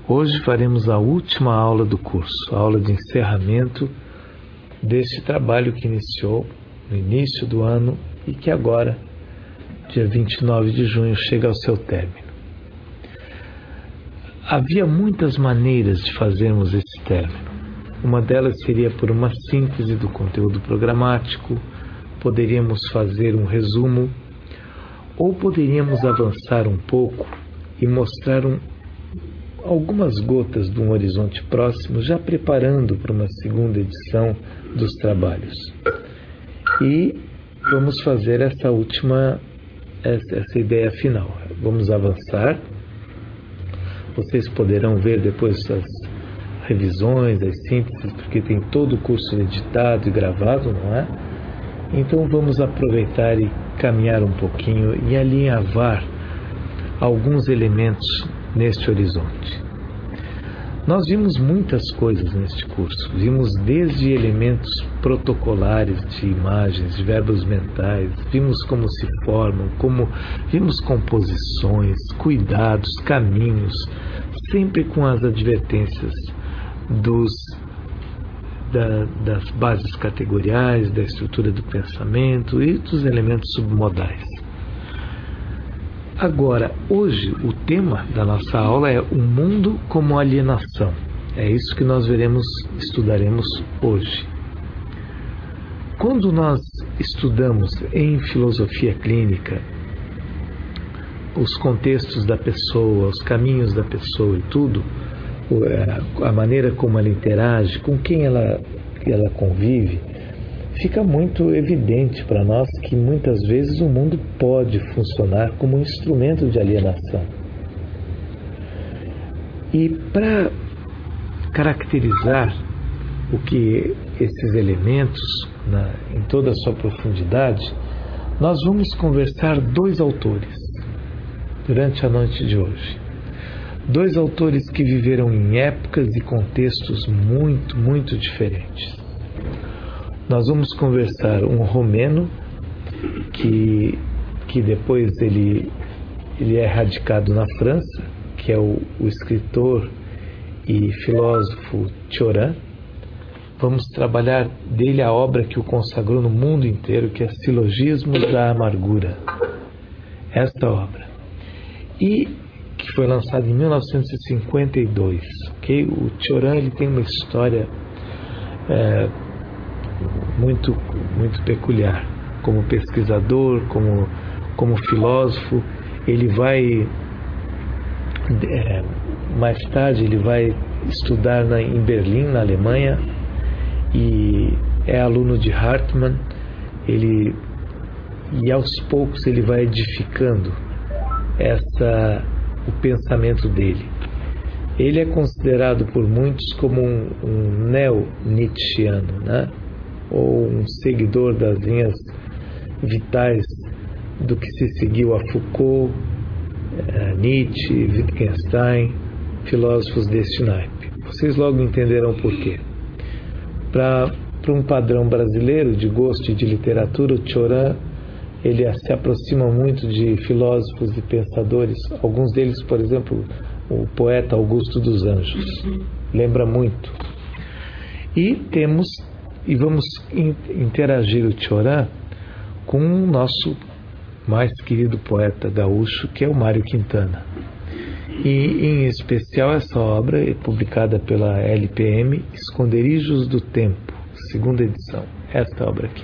Hoje faremos a última aula do curso, a aula de encerramento deste trabalho que iniciou no início do ano e que agora, dia 29 de junho, chega ao seu término. Havia muitas maneiras de fazermos esse término. Uma delas seria por uma síntese do conteúdo programático, poderíamos fazer um resumo, ou poderíamos avançar um pouco e mostrar algumas gotas de um horizonte próximo, já preparando para uma segunda edição dos trabalhos. E vamos fazer essa ideia final. Vamos avançar. Vocês poderão ver depois as revisões, as sínteses, porque tem todo o curso editado e gravado, não é? Então vamos aproveitar e caminhar um pouquinho e alinhavar alguns elementos neste horizonte. Nós vimos muitas coisas neste curso. Vimos desde elementos protocolares de imagens, de verbos mentais, vimos como se formam, vimos composições, cuidados, caminhos, sempre com as advertências das bases categoriais, da estrutura do pensamento e dos elementos submodais. Agora, hoje, o tema da nossa aula é o mundo como alienação. É isso que nós estudaremos hoje. Quando nós estudamos em filosofia clínica os contextos da pessoa, os caminhos da pessoa e tudo, a maneira como ela interage, com quem ela convive, fica muito evidente para nós que muitas vezes o mundo pode funcionar como um instrumento de alienação. E para caracterizar o que esses elementos, em toda a sua profundidade, nós vamos conversar dois autores durante a noite de hoje. Dois autores que viveram em épocas e contextos muito, muito diferentes. Nós vamos conversar um romeno que depois ele é radicado na França, que é o escritor e filósofo Cioran. Vamos trabalhar dele a obra que o consagrou no mundo inteiro, que é Silogismos da Amargura. Esta obra. E que foi lançada em 1952. Okay? O Cioran ele tem uma história muito, muito peculiar. Como pesquisador, como filósofo, ele vai mais tarde ele vai estudar em Berlim, na Alemanha, e é aluno de Hartmann. E aos poucos ele vai edificando o pensamento dele. Ele é considerado por muitos como um neo-Nietzscheano, né? Ou um seguidor das linhas vitais do que se seguiu a Foucault, Nietzsche, Wittgenstein, filósofos deste naipe. Vocês logo entenderão por quê. Para um padrão brasileiro de gosto e de literatura, o Cioran ele se aproxima muito de filósofos e pensadores, alguns deles, por exemplo, o poeta Augusto dos Anjos, lembra muito. E vamos interagir o Cioran com o nosso mais querido poeta gaúcho, que é o Mário Quintana. E, em especial, essa obra é publicada pela LPM, Esconderijos do Tempo, segunda edição, esta obra aqui.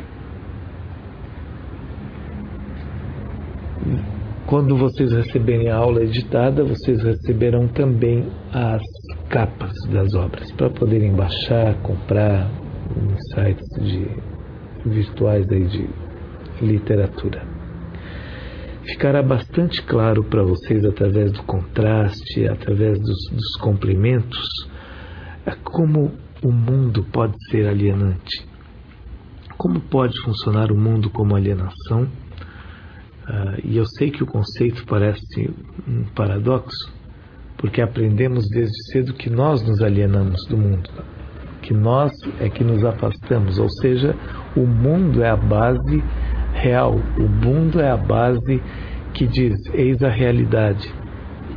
Quando vocês receberem a aula editada, vocês receberão também as capas das obras, para poderem baixar, comprar em sites virtuais aí de literatura. Ficará bastante claro para vocês, através do contraste, através dos complementos, como o mundo pode ser alienante. Como pode funcionar o mundo como alienação? E eu sei que o conceito parece um paradoxo, porque aprendemos desde cedo que nós nos alienamos do mundo, que nós é que nos afastamos, ou seja, o mundo é a base real, o mundo é a base que diz, eis a realidade.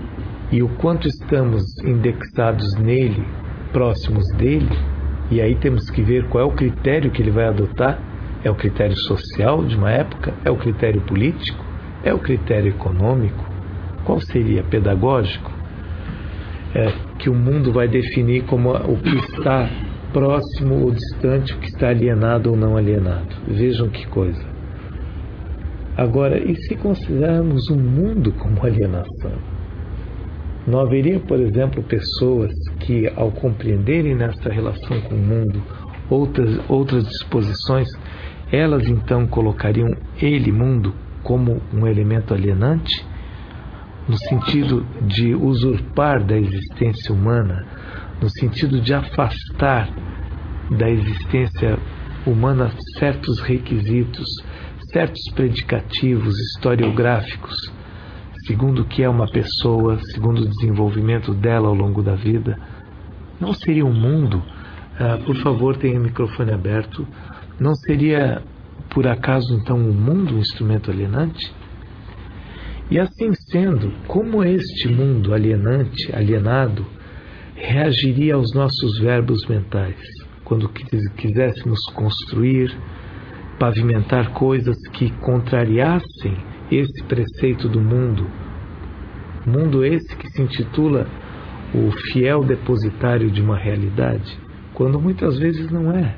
e o quanto estamos indexados nele, próximos dele, e aí temos que ver qual é o critério que ele vai adotar. É o critério social de uma época? É o critério político? É o critério econômico? Qual seria? Pedagógico? É que o mundo vai definir como o que está próximo ou distante, o que está alienado ou não alienado. Vejam que coisa. Agora, e se considerarmos o mundo como alienação? Não haveria, por exemplo, pessoas que, ao compreenderem nessa relação com o mundo outras disposições, elas então colocariam ele, mundo, como um elemento alienante, no sentido de usurpar da existência humana, no sentido de afastar da existência humana certos requisitos, certos predicativos historiográficos, segundo o que é uma pessoa, segundo o desenvolvimento dela ao longo da vida. Não seria um mundo, por favor, tenha o microfone aberto, não seria, por acaso, então, o mundo um instrumento alienante? E assim sendo, como este mundo alienado, reagiria aos nossos verbos mentais, quando quiséssemos construir, pavimentar coisas que contrariassem esse preceito do mundo esse que se intitula o fiel depositário de uma realidade, quando muitas vezes não é.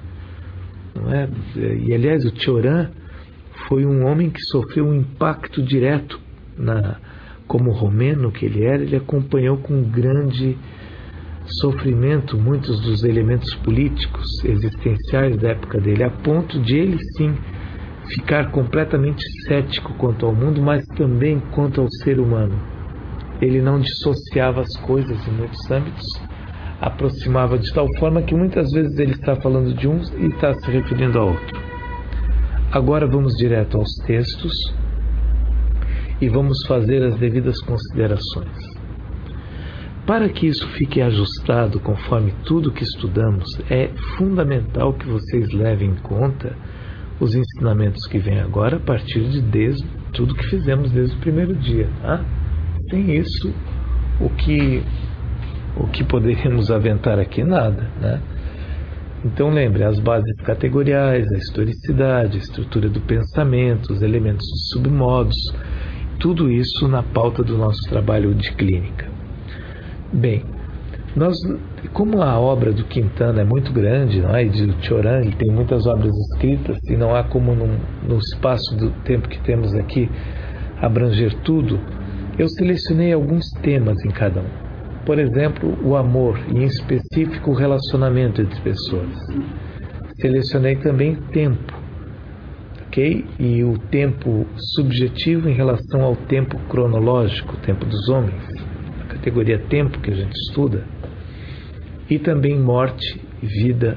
E aliás, o Cioran foi um homem que sofreu um impacto direto como romeno que ele era. Ele acompanhou com grande sofrimento muitos dos elementos políticos existenciais da época dele, a ponto de ele sim ficar completamente cético quanto ao mundo, mas também quanto ao ser humano. Ele não dissociava as coisas em muitos âmbitos, aproximava de tal forma que muitas vezes ele está falando de um e está se referindo a outro. Agora vamos direto aos textos e vamos fazer as devidas considerações. Para que isso fique ajustado conforme tudo que estudamos, é fundamental que vocês levem em conta os ensinamentos que vêm agora a partir desde tudo que fizemos desde o primeiro dia. Tá? Sem isso, o que poderíamos aventar aqui? Nada. Né? Então lembre, as bases categoriais, a historicidade, a estrutura do pensamento, os elementos de submodos, tudo isso na pauta do nosso trabalho de clínica. Bem, como a obra do Quintana é muito grande, não é? E do Cioran, ele tem muitas obras escritas e não há como no espaço do tempo que temos aqui abranger tudo, eu selecionei alguns temas em cada um. Por exemplo, o amor e, em específico, o relacionamento entre pessoas. Selecionei também tempo, ok? E o tempo subjetivo em relação ao tempo cronológico, o tempo dos homens, a categoria tempo que a gente estuda, e também morte e vida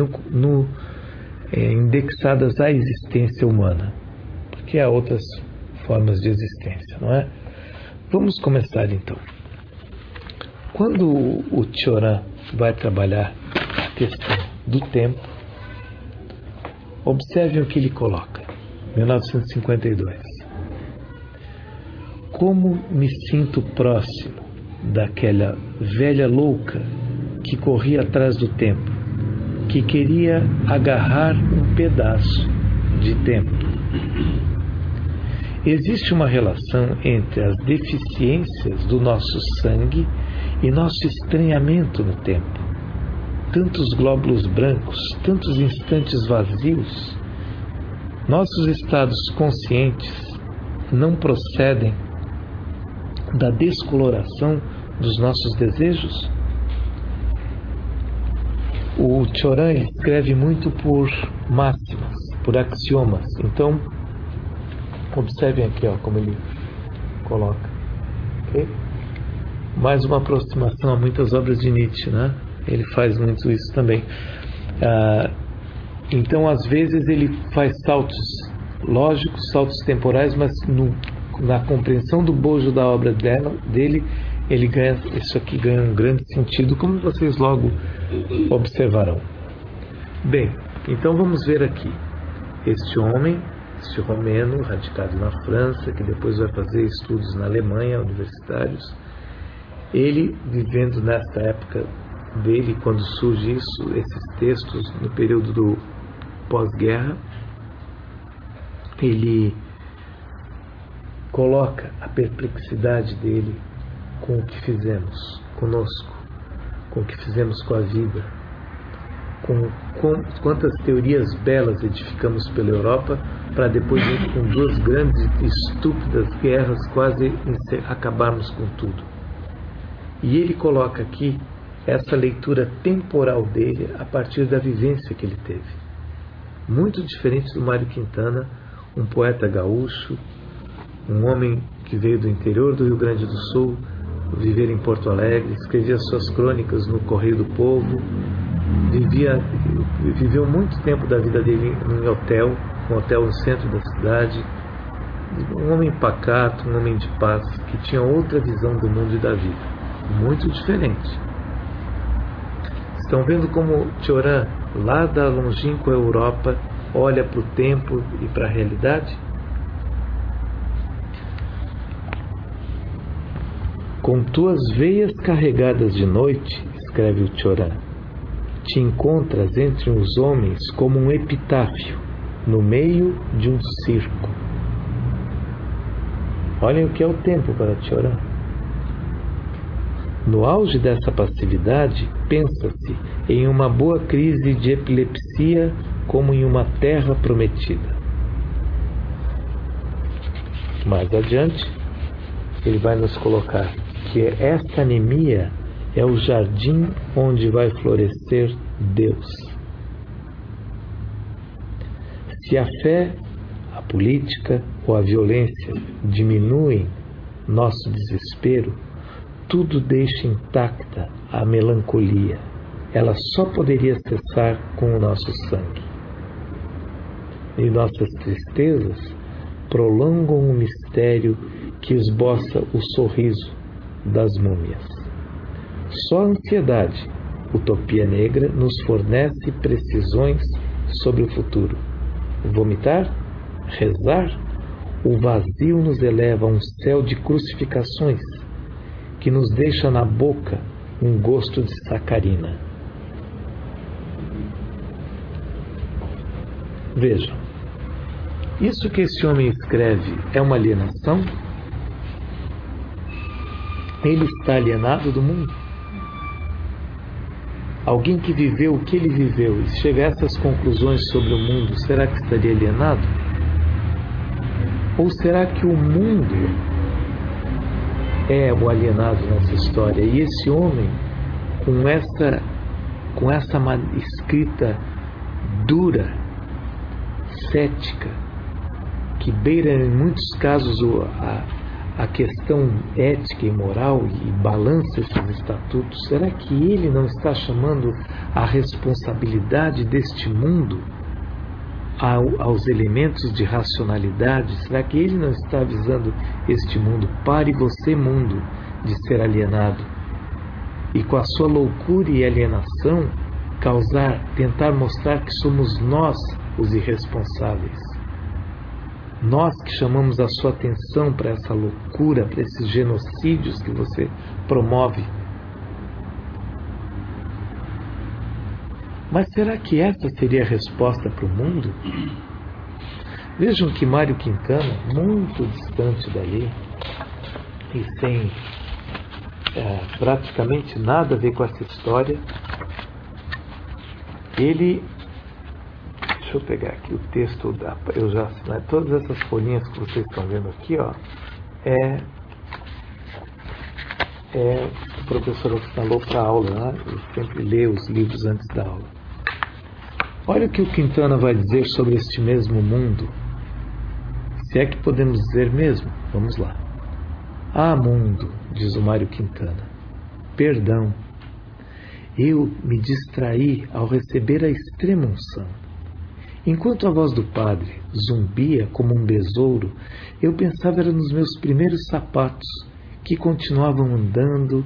indexadas à existência humana, porque há outras formas de existência, não é? Vamos começar então. Quando o Cioran vai trabalhar a questão do tempo, observe o que ele coloca, 1952. Como me sinto próximo daquela velha louca que corria atrás do tempo, que queria agarrar um pedaço de tempo. Existe uma relação entre as deficiências do nosso sangue e nosso estranhamento no tempo. Tantos glóbulos brancos, tantos instantes vazios. Nossos estados conscientes não procedem da descoloração dos nossos desejos? O Cioran escreve muito por máximas, por axiomas. Então, observem aqui como ele coloca. Okay? Mais uma aproximação a muitas obras de Nietzsche, né? Ele faz muito isso também. Então, às vezes, ele faz saltos lógicos, saltos temporais, mas na compreensão do bojo da obra dele, isso aqui ganha um grande sentido, como vocês logo observarão. Bem, então vamos ver aqui. Este homem, este romeno, radicado na França, que depois vai fazer estudos na Alemanha, universitários, Ele, vivendo nesta época dele, quando surge isso, esses textos, no período do pós-guerra, ele coloca a perplexidade dele com o que fizemos conosco, com o que fizemos com a vida, com quantas teorias belas edificamos pela Europa para depois ir com duas grandes e estúpidas guerras quase acabarmos com tudo. E ele coloca aqui essa leitura temporal dele a partir da vivência que ele teve. Muito diferente do Mário Quintana, um poeta gaúcho, um homem que veio do interior do Rio Grande do Sul, viver em Porto Alegre, escrevia suas crônicas no Correio do Povo, viveu muito tempo da vida dele em hotel, um hotel no centro da cidade, um homem pacato, um homem de paz, que tinha outra visão do mundo e da vida, muito diferente. Estão vendo como Cioran, lá da longínqua Europa, olha para o tempo e para a realidade? Com tuas veias carregadas de noite, escreve o Cioran, te encontras entre os homens como um epitáfio, no meio de um circo. Olhem o que é o tempo para Cioran. No auge dessa passividade, pensa-se em uma boa crise de epilepsia como em uma terra prometida. Mais adiante, ele vai nos colocar que esta anemia é o jardim onde vai florescer Deus. Se a fé, a política ou a violência diminuem nosso desespero, tudo deixa intacta a melancolia. Ela só poderia cessar com o nosso sangue. E nossas tristezas prolongam o mistério que esboça o sorriso das múmias. Só a ansiedade, utopia negra, nos fornece precisões sobre o futuro. Vomitar? Rezar? O vazio nos eleva a um céu de crucificações que nos deixa na boca um gosto de sacarina. Vejam, isso que esse homem escreve é uma alienação? Ele está alienado do mundo? Alguém que viveu o que ele viveu e chega a essas conclusões sobre o mundo, será que estaria alienado? Ou será que o mundo é o alienado nessa história? E esse homem, com essa escrita dura, cética, que beira em muitos casos a questão ética e moral e balança esses estatutos, será que ele não está chamando a responsabilidade deste mundo aos elementos de racionalidade? Será que ele não está avisando este mundo, pare você, mundo, de ser alienado, e com a sua loucura e alienação tentar mostrar que somos nós os irresponsáveis? Nós que chamamos a sua atenção para essa loucura, para esses genocídios que você promove. Mas será que essa seria a resposta para o mundo? Vejam que Mário Quintana, muito distante dali, e sem praticamente nada a ver com essa história, ele... Deixa eu pegar aqui o texto, eu já assinei todas essas folhinhas que vocês estão vendo aqui, ó, o professor assinalou para a aula, né? Ele sempre lê os livros antes da aula. Olha o que o Quintana vai dizer sobre este mesmo mundo, se é que podemos dizer mesmo. Vamos lá. Ah, mundo, diz o Mário Quintana, perdão, eu me distraí ao receber a extrema unção. Enquanto a voz do padre zumbia como um besouro, eu pensava era nos meus primeiros sapatos, que continuam andando,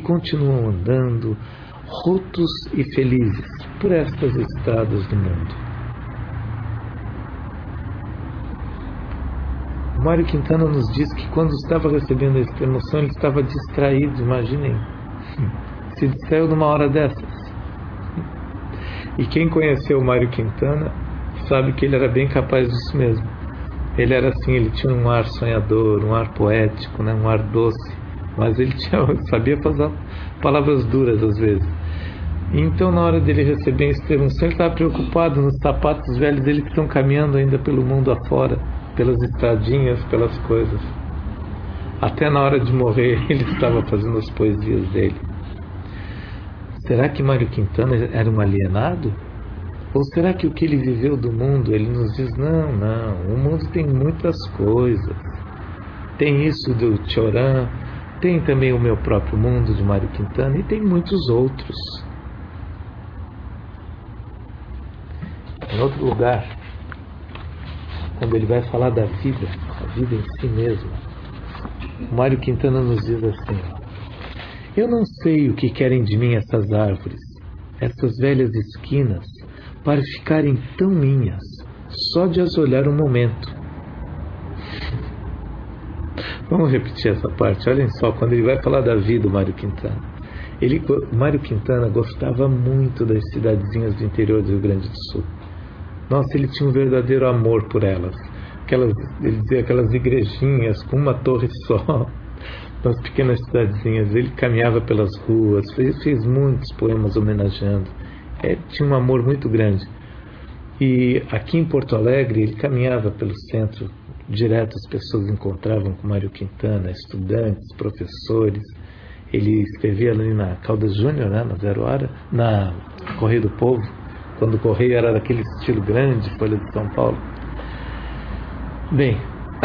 rotos e felizes, por estas estradas do mundo. Mário Quintana nos diz que quando estava recebendo essa emoção, ele estava distraído, imaginem. Se distraiu numa hora dessas. E quem conheceu o Mário Quintana sabe que ele era bem capaz disso mesmo. Ele era assim, ele tinha um ar sonhador, um ar poético, né? Um ar doce, mas ele sabia fazer palavras duras às vezes. Então, na hora dele receber esse unção, ele estava preocupado nos sapatos velhos dele que estão caminhando ainda pelo mundo afora, pelas estradinhas, pelas coisas. Até na hora de morrer, ele estava fazendo as poesias dele. Será que Mário Quintana era um alienado? Ou será que o que ele viveu do mundo, ele nos diz, não, o mundo tem muitas coisas. Tem isso do Tioram, tem também o meu próprio mundo de Mário Quintana e tem muitos outros. Em outro lugar, quando ele vai falar da vida, a vida em si mesma, o Mário Quintana nos diz assim: eu não sei o que querem de mim essas árvores, essas velhas esquinas, para ficarem tão minhas, só de as olhar um momento. Vamos repetir essa parte, olhem só, quando ele vai falar da vida, o Mário Quintana. Mário Quintana gostava muito das cidadezinhas do interior do Rio Grande do Sul. Nossa, ele tinha um verdadeiro amor por elas. Ele dizia aquelas igrejinhas com uma torre só, nas pequenas cidadezinhas. Ele caminhava pelas ruas, fez muitos poemas homenageando. Tinha um amor muito grande. E aqui em Porto Alegre, ele caminhava pelo centro, direto as pessoas encontravam com Mário Quintana, estudantes, professores. Ele escrevia ali na Caldas Júnior, né, na Zero Hora, na Correio do Povo, quando o Correio era daquele estilo grande, Folha de São Paulo. Bem,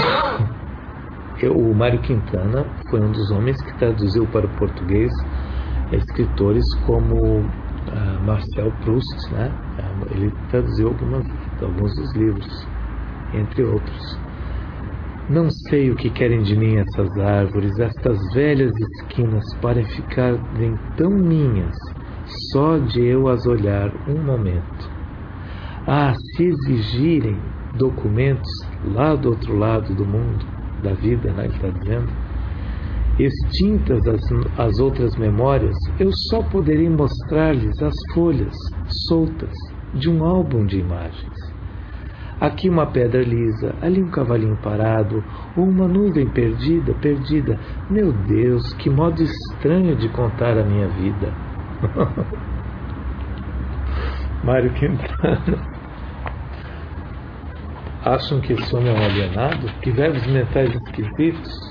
o Mário Quintana foi um dos homens que traduziu para o português escritores como Marcel Proust, né? Ele traduziu alguns dos livros, entre outros. Não sei o que querem de mim essas árvores, estas velhas esquinas, para ficarem tão minhas, só de eu as olhar um momento. Ah, se exigirem documentos lá do outro lado do mundo, da vida, né, ele está dizendo, extintas as outras memórias, eu só poderei mostrar-lhes as folhas soltas de um álbum de imagens. Aqui uma pedra lisa, ali um cavalinho parado, ou uma nuvem perdida. Meu Deus, que modo estranho de contar a minha vida. Mário Quintana. Acham que esse homem é um alienado? Que verbos mentais esquisitos?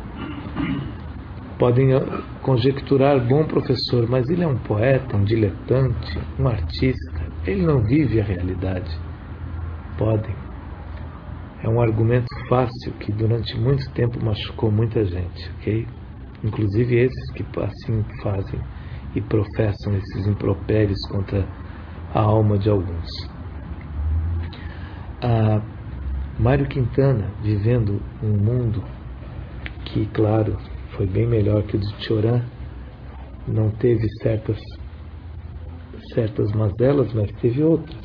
Podem conjecturar bom professor, mas ele é um poeta, um diletante, um artista. Ele não vive a realidade. Podem. É um argumento fácil que durante muito tempo machucou muita gente, ok? Inclusive esses que assim fazem e professam esses impropérios contra a alma de alguns. Mário Quintana, vivendo um mundo que, claro, foi bem melhor que o do Tioram, não teve certas mazelas, mas teve outras.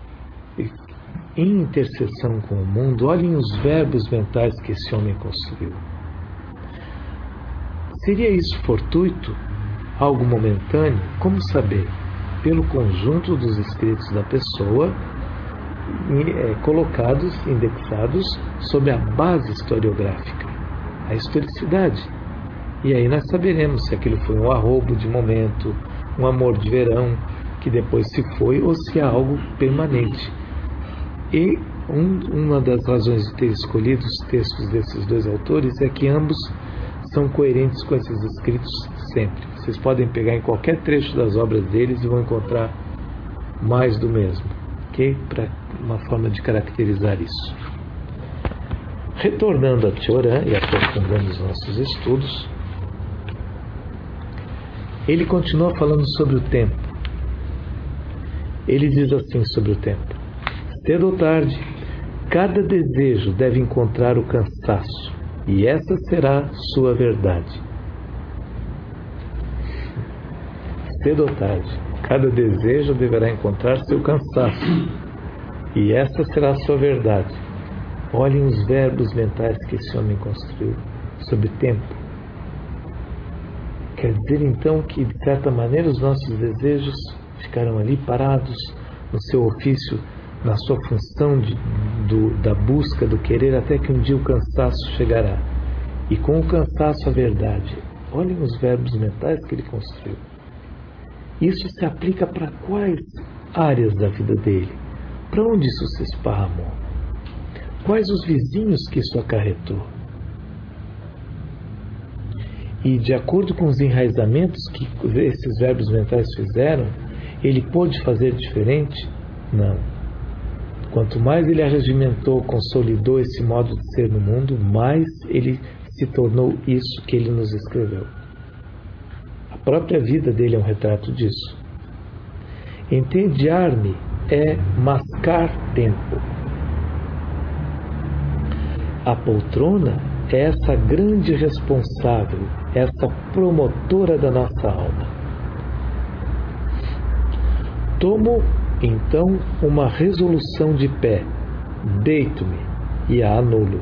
Em interseção com o mundo, olhem os verbos mentais que esse homem construiu. Seria isso fortuito? Algo momentâneo? Como saber? Pelo conjunto dos escritos da pessoa, colocados, indexados, sob a base historiográfica, a historicidade. E aí nós saberemos se aquilo foi um arrobo de momento, um amor de verão, que depois se foi, ou se é algo permanente. E uma das razões de ter escolhido os textos desses dois autores é que ambos são coerentes com esses escritos sempre. Vocês podem pegar em qualquer trecho das obras deles e vão encontrar mais do mesmo, ok? Para uma forma de caracterizar isso. Retornando a Tioram e aprofundando os nossos estudos, ele continua falando sobre o tempo. Ele diz assim sobre o tempo: cedo ou tarde, cada desejo deve encontrar o cansaço, e essa será sua verdade. Cedo ou tarde, cada desejo deverá encontrar seu cansaço, e essa será sua verdade. Olhem os verbos mentais que esse homem construiu sobre tempo. Quer dizer então que, de certa maneira, os nossos desejos ficaram ali parados no seu ofício, na sua função da busca, do querer, até que um dia o cansaço chegará. E com o cansaço a verdade. Olhem os verbos mentais que ele construiu. Isso se aplica para quais áreas da vida dele? Para onde isso se esparramou? Quais os vizinhos que isso acarretou? E de acordo com os enraizamentos que esses verbos mentais fizeram, ele pôde fazer diferente? Não. Quanto mais ele arregimentou, consolidou esse modo de ser no mundo, mais ele se tornou isso que ele nos escreveu. A própria vida dele é um retrato disso. Entediar-me é mascar tempo. A poltrona é essa grande responsável, essa promotora da nossa alma. Tomo, então, uma resolução de pé, deito-me e a anulo.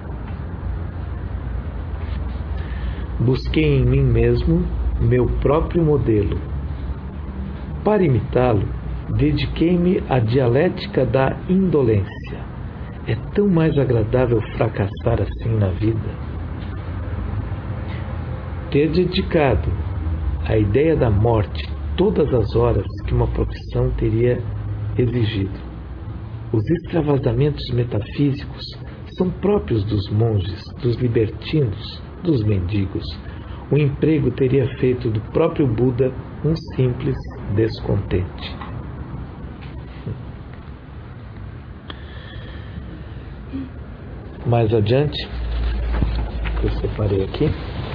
Busquei em mim mesmo meu próprio modelo. Para imitá-lo, dediquei-me à dialética da indolência. É tão mais agradável fracassar assim na vida. Ter dedicado à ideia da morte todas as horas que uma profissão teria exigido. Os extravasamentos metafísicos são próprios dos monges, dos libertinos, dos mendigos. O emprego teria feito do próprio Buda um simples descontente. Mais adiante, eu separei aqui.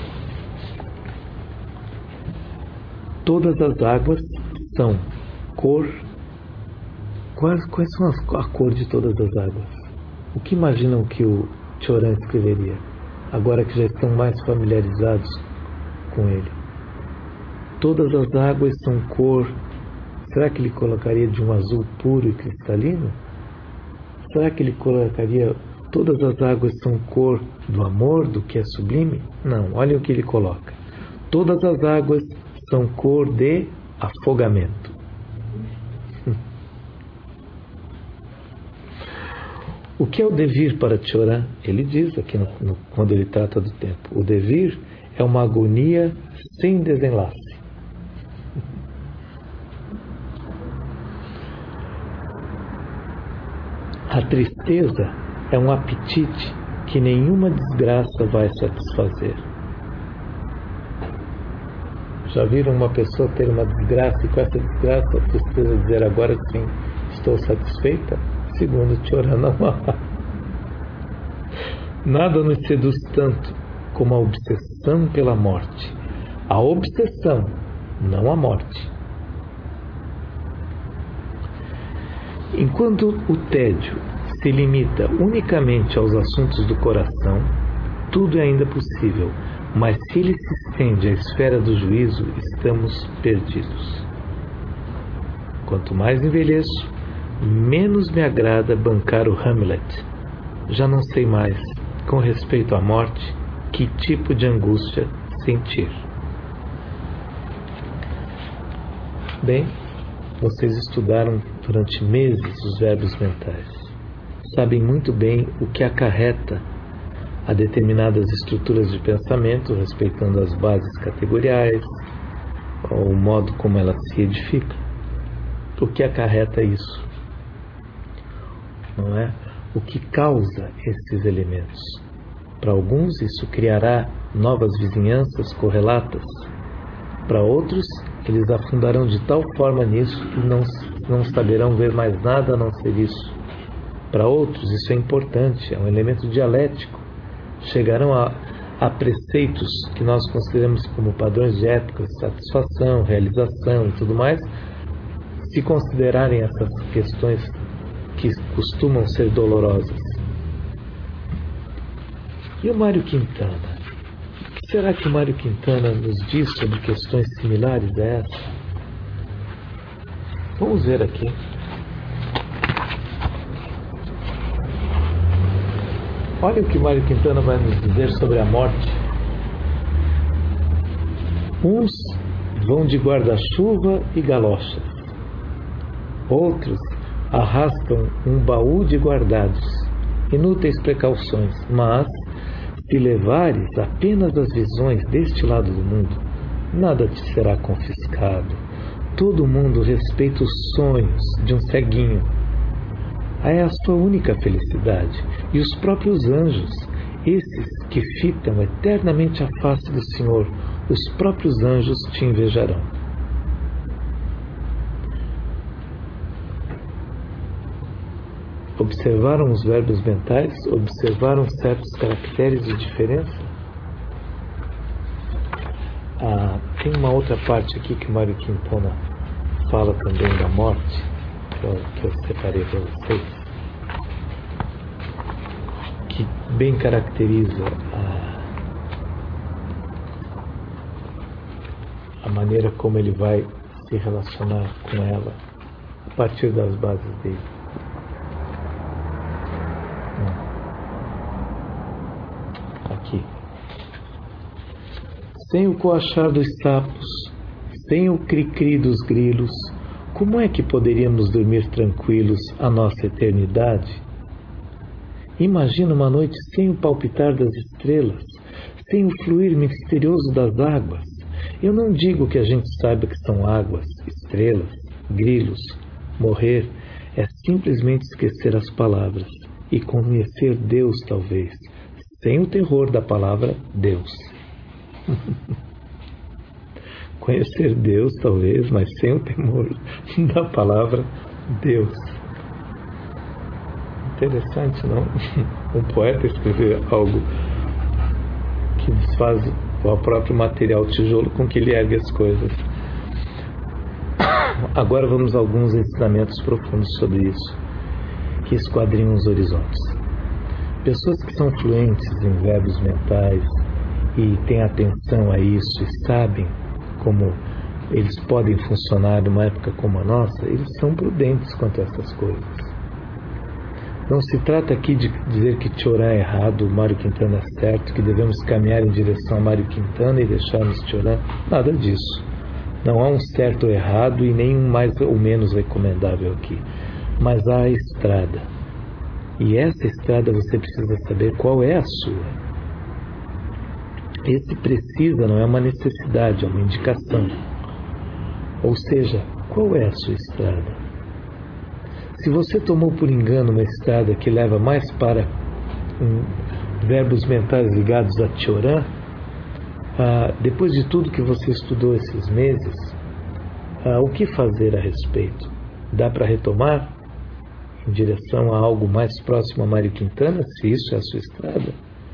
Todas as águas são cor. Quais são a cor de todas as águas? O que imaginam que o Choran escreveria, agora que já estão mais familiarizados com ele? Todas as águas são cor. Será que ele colocaria de um azul puro e cristalino? Será que ele colocaria todas as águas são cor do amor, do que é sublime? Não, olha o que ele coloca. Todas as águas são cor de afogamento. O que é o devir para Choran? Ele diz aqui quando ele trata do tempo. O devir é uma agonia sem desenlace. A tristeza é um apetite que nenhuma desgraça vai satisfazer. Já viram uma pessoa ter uma desgraça e com essa desgraça a tristeza dizer agora sim, estou satisfeita? Segundo Choran, não há. Nada nos seduz tanto como a obsessão pela morte. A obsessão, não a morte. Enquanto o tédio se limita unicamente aos assuntos do coração, tudo é ainda possível, mas se ele se estende à esfera do juízo, estamos perdidos. Quanto mais envelheço, menos me agrada bancar o Hamlet. Já não sei mais, com respeito à morte, que tipo de angústia sentir. Bem, vocês estudaram durante meses os verbos mentais. Sabem muito bem o que acarreta a determinadas estruturas de pensamento, respeitando as bases categoriais, o modo como elas se edificam. O que acarreta isso? Não é? O que causa esses elementos? Para alguns, isso criará novas vizinhanças correlatas. Para outros, eles afundarão de tal forma nisso que não saberão ver mais nada a não ser isso. Para outros, isso é importante, é um elemento dialético. Chegarão a preceitos que nós consideramos como padrões de ética, satisfação, realização e tudo mais, se considerarem essas questões que costumam ser dolorosas. E o Mário Quintana? O que será que o Mário Quintana nos diz sobre questões similares a essa? Vamos ver aqui. Olha o que Mário Quintana vai nos dizer sobre a morte. Uns vão de guarda-chuva e galochas. Outros arrastam um baú de guardados, inúteis precauções, mas se levares apenas as visões deste lado do mundo, nada te será confiscado. Todo mundo respeita os sonhos de um ceguinho. É a sua única felicidade. E os próprios anjos, esses que fitam eternamente a face do Senhor, os próprios anjos te invejarão. Observaram os verbos mentais? Observaram certos caracteres de diferença? Tem uma outra parte aqui que Mário Quintana fala também da morte, que eu separei para vocês, que bem caracteriza a maneira como ele vai se relacionar com ela a partir das bases dele. Aqui. Sem o coachar dos sapos, sem o cri-cri dos grilos, como é que poderíamos dormir tranquilos a nossa eternidade? Imagina uma noite sem o palpitar das estrelas, sem o fluir misterioso das águas. Eu não digo que a gente saiba que são águas, estrelas, grilos. Morrer é simplesmente esquecer as palavras e conhecer Deus, talvez, sem o terror da palavra Deus. Conhecer Deus, talvez, mas sem o temor da palavra Deus. Interessante, não? Um poeta escrever algo que desfaz o próprio material tijolo com que ele ergue as coisas. Agora vamos a alguns ensinamentos profundos sobre isso, que esquadrinham os horizontes. Pessoas que são fluentes em verbos mentais e têm atenção a isso e sabem como eles podem funcionar numa época como a nossa, eles são prudentes quanto a essas coisas. Não se trata aqui de dizer que Choran é errado, Mário Quintana é certo, que devemos caminhar em direção a Mário Quintana e deixarmos Choran. Nada disso. Não há um certo ou errado e nem um mais ou menos recomendável aqui. Mas há a estrada. E essa estrada você precisa saber qual é a sua. Esse precisa não é uma necessidade, é uma indicação. Ou seja, qual é a sua estrada? Se você tomou por engano uma estrada que leva mais para verbos mentais ligados a Choran, depois de tudo que você estudou esses meses, o que fazer a respeito? Dá para retomar em direção a algo mais próximo a Mário Quintana, se isso é a sua estrada?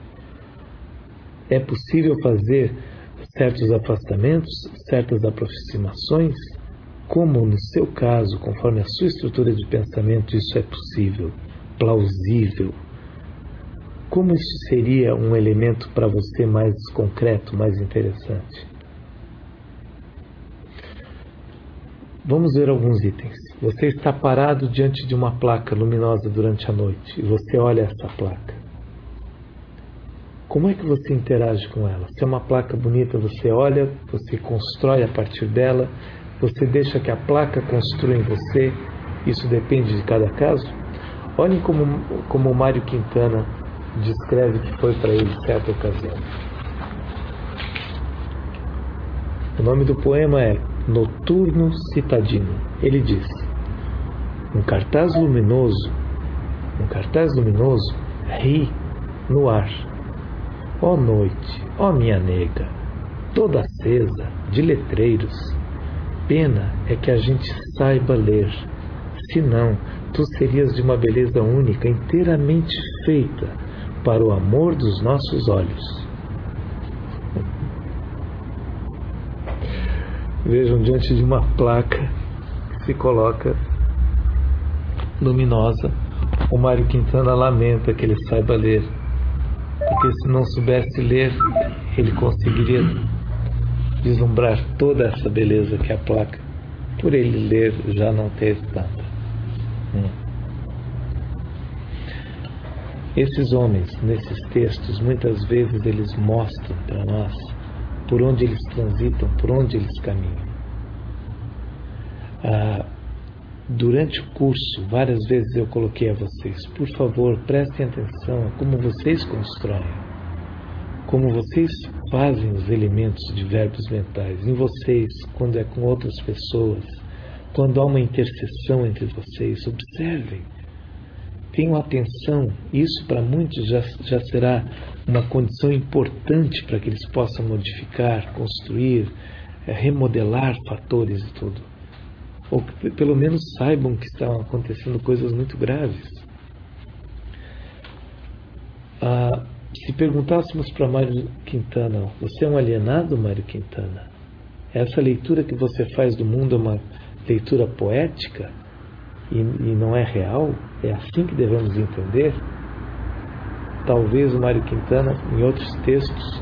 É possível fazer certos afastamentos, certas aproximações? Como, no seu caso, conforme a sua estrutura de pensamento, isso é possível, plausível? Como isso seria um elemento para você mais concreto, mais interessante? Vamos ver alguns itens. Você está parado diante de uma placa luminosa durante a noite e você olha essa placa. Como é que você interage com ela? Se é uma placa bonita, você olha, você constrói a partir dela, você deixa que a placa construa em você, isso depende de cada caso? Olhem como o Mário Quintana descreve que foi para ele certa ocasião. O nome do poema é Noturno Citadino. Ele diz: um cartaz luminoso ri no ar. Ó noite, ó minha nega, toda acesa de letreiros, pena é que a gente saiba ler, senão tu serias de uma beleza única, inteiramente feita para o amor dos nossos olhos. Vejam, diante de uma placa que se coloca luminosa, o Mário Quintana lamenta que ele saiba ler, porque se não soubesse ler, ele conseguiria vislumbrar toda essa beleza que a placa, por ele ler, já não teve tanta. Esses homens, nesses textos, muitas vezes eles mostram para nós por onde eles transitam, por onde eles caminham. Durante o curso, várias vezes eu coloquei a vocês, por favor, prestem atenção a como vocês constroem, como vocês fazem os elementos de verbos mentais, em vocês, quando é com outras pessoas, quando há uma interseção entre vocês. Observem, tenham atenção, isso para muitos já será uma condição importante para que eles possam modificar, construir, remodelar fatores e tudo. Ou que pelo menos saibam que estão acontecendo coisas muito graves. Se perguntássemos para Mário Quintana, você é um alienado, Mário Quintana? Essa leitura que você faz do mundo é uma leitura poética e não é real? É assim que devemos entender? Talvez o Mário Quintana, em outros textos,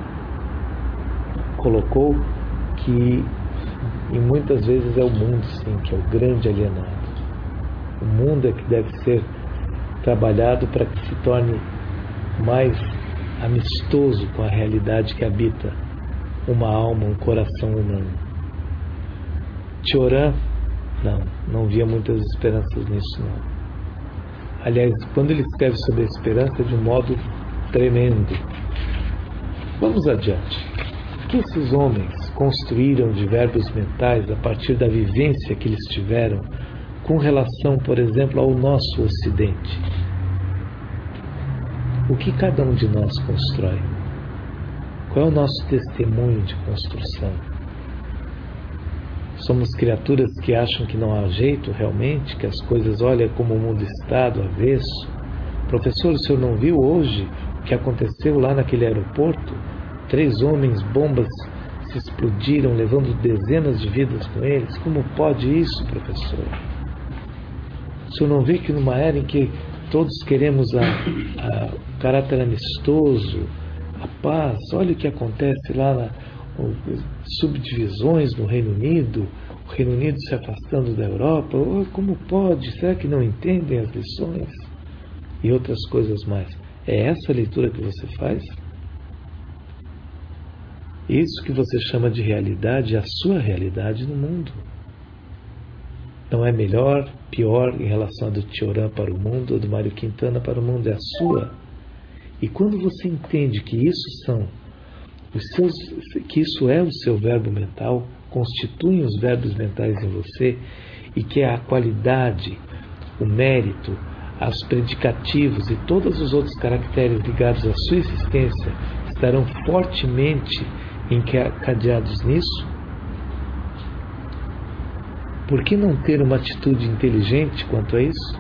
colocou que e muitas vezes é o mundo, sim, que é o grande alienado. O mundo é que deve ser trabalhado para que se torne mais amistoso com a realidade que habita uma alma, um coração humano. Cioran, não via muitas esperanças nisso, não. Aliás, quando ele escreve sobre a esperança, é de um modo tremendo. Vamos adiante. O que esses homens construíram de verbos mentais a partir da vivência que eles tiveram com relação, por exemplo, ao nosso Ocidente? O que cada um de nós constrói? Qual é o nosso testemunho de construção? Somos criaturas que acham que não há jeito realmente, que as coisas, olha como o mundo está do avesso. Professor, o senhor não viu hoje o que aconteceu lá naquele aeroporto? 3 homens, bombas se explodiram, levando dezenas de vidas com eles. Como pode isso, professor? O senhor não vê que numa era em que todos queremos o caráter amistoso, a paz, olha o que acontece lá subdivisões no Reino Unido, o Reino Unido se afastando da Europa. Oh, como pode? Será que não entendem as lições? E outras coisas mais. É essa a leitura que você faz? Isso que você chama de realidade é a sua realidade no mundo. Não é melhor, pior em relação a do Cioran para o mundo ou do Mário Quintana para o mundo, é a sua. E quando você entende que que isso é o seu verbo mental, constituem os verbos mentais em você, e que a qualidade, o mérito, os predicativos e todos os outros caracteres ligados à sua existência estarão fortemente encadeados nisso? Por que não ter uma atitude inteligente quanto a isso?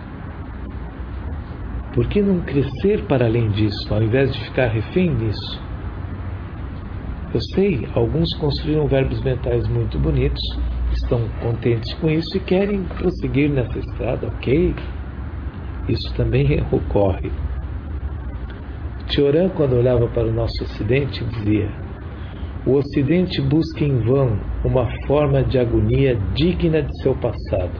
Por que não crescer para além disso, ao invés de ficar refém disso? Eu sei, alguns construíram verbos mentais muito bonitos, estão contentes com isso e querem prosseguir nessa estrada, ok? Isso também ocorre. Cioran, quando olhava para o nosso Ocidente, dizia: o Ocidente busca em vão uma forma de agonia digna de seu passado.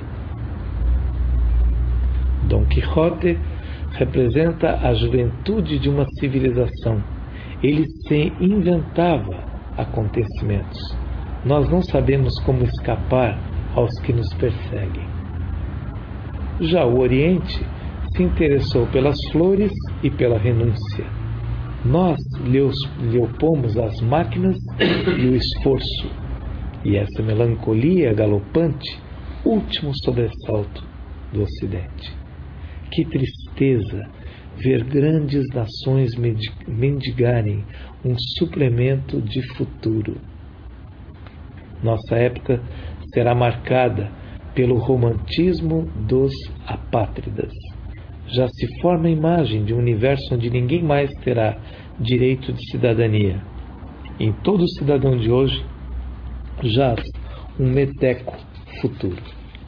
Dom Quixote representa a juventude de uma civilização. Ele se inventava acontecimentos. Nós não sabemos como escapar aos que nos perseguem. Já o Oriente se interessou pelas flores e pela renúncia. Nós lhe opomos as máquinas e o esforço. E essa melancolia galopante, último sobressalto do Ocidente. Que tristeza ver grandes nações mendigarem um suplemento de futuro. Nossa época será marcada pelo romantismo dos apátridas. Já se forma a imagem de um universo onde ninguém mais terá direito de cidadania. Em todo cidadão de hoje jaz um meteco futuro.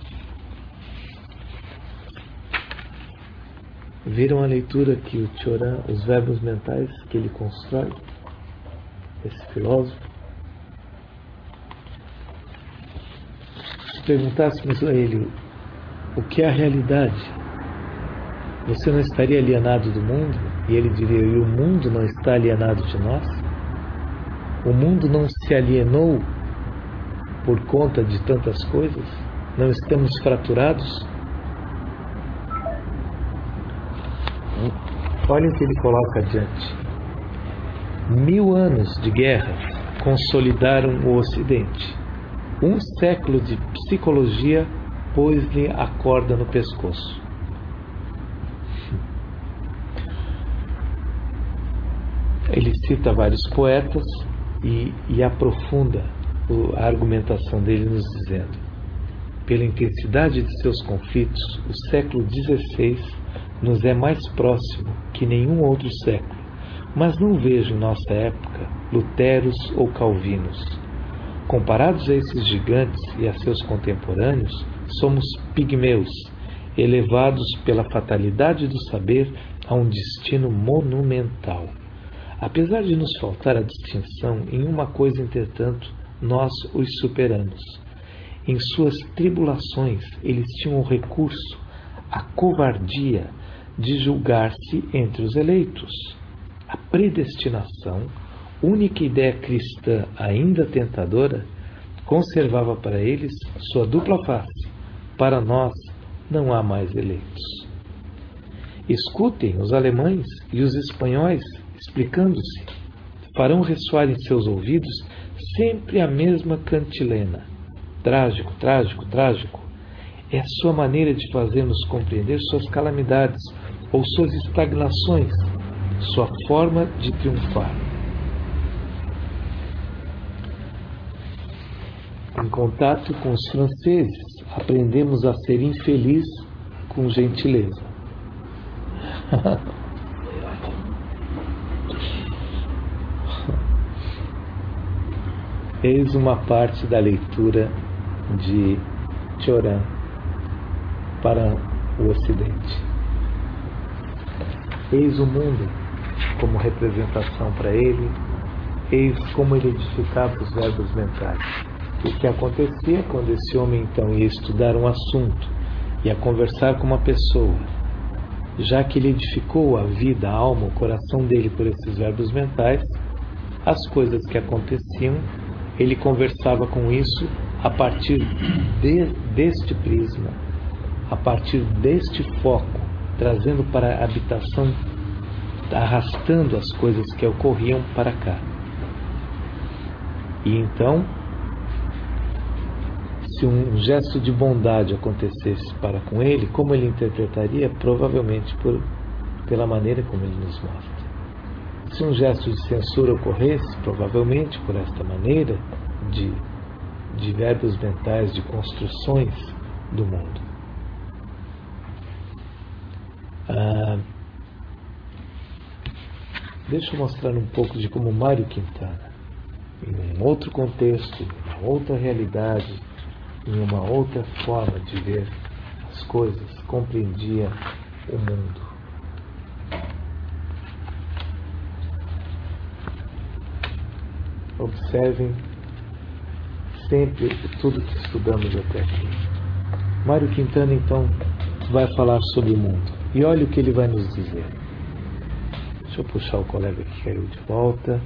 Viram a leitura que o Cioran, os verbos mentais que ele constrói, esse filósofo? Se perguntássemos a ele o que é a realidade, você não estaria alienado do mundo? E ele diria, e o mundo não está alienado de nós? O mundo não se alienou por conta de tantas coisas? Não estamos fraturados? Olha o que ele coloca adiante. 1000 anos de guerras consolidaram o Ocidente. 1 século de psicologia pôs-lhe a corda no pescoço. Ele cita vários poetas e aprofunda a argumentação dele nos dizendo: pela intensidade de seus conflitos, o século XVI nos é mais próximo que nenhum outro século, mas não vejo em nossa época Luteros ou Calvinos. Comparados a esses gigantes e a seus contemporâneos, somos pigmeus, elevados pela fatalidade do saber a um destino monumental. Apesar de nos faltar a distinção, em uma coisa, entretanto, nós os superamos. Em suas tribulações, eles tinham o recurso, a covardia de julgar-se entre os eleitos. A predestinação, única ideia cristã ainda tentadora, conservava para eles sua dupla face. Para nós, não há mais eleitos. Escutem os alemães e os espanhóis explicando-se. Farão ressoar em seus ouvidos sempre a mesma cantilena. Trágico, trágico, trágico. É a sua maneira de fazer-nos compreender suas calamidades ou suas estagnações, sua forma de triunfar. Em contato com os franceses, aprendemos a ser infeliz com gentileza. Eis uma parte da leitura de Cioran para o Ocidente. Eis o mundo como representação para ele, eis como ele edificava os verbos mentais. O que acontecia quando esse homem então ia estudar um assunto, ia conversar com uma pessoa, já que ele edificou a vida, a alma, o coração dele por esses verbos mentais, as coisas que aconteciam, ele conversava com isso a partir deste prisma, a partir deste foco, trazendo para a habitação, arrastando as coisas que ocorriam para cá. E então, se um gesto de bondade acontecesse para com ele, como ele interpretaria? Provavelmente pela maneira como ele nos mostra. Se um gesto de censura ocorresse, provavelmente por esta maneira de verbos mentais, de construções do mundo. Deixa eu mostrar um pouco de como Mário Quintana, em um outro contexto, em uma outra realidade, em uma outra forma de ver as coisas, compreendia o mundo. Observem sempre tudo que estudamos até aqui. Mário Quintana, então, vai falar sobre o mundo. E olha o que ele vai nos dizer. Deixa eu puxar o colega que caiu de volta.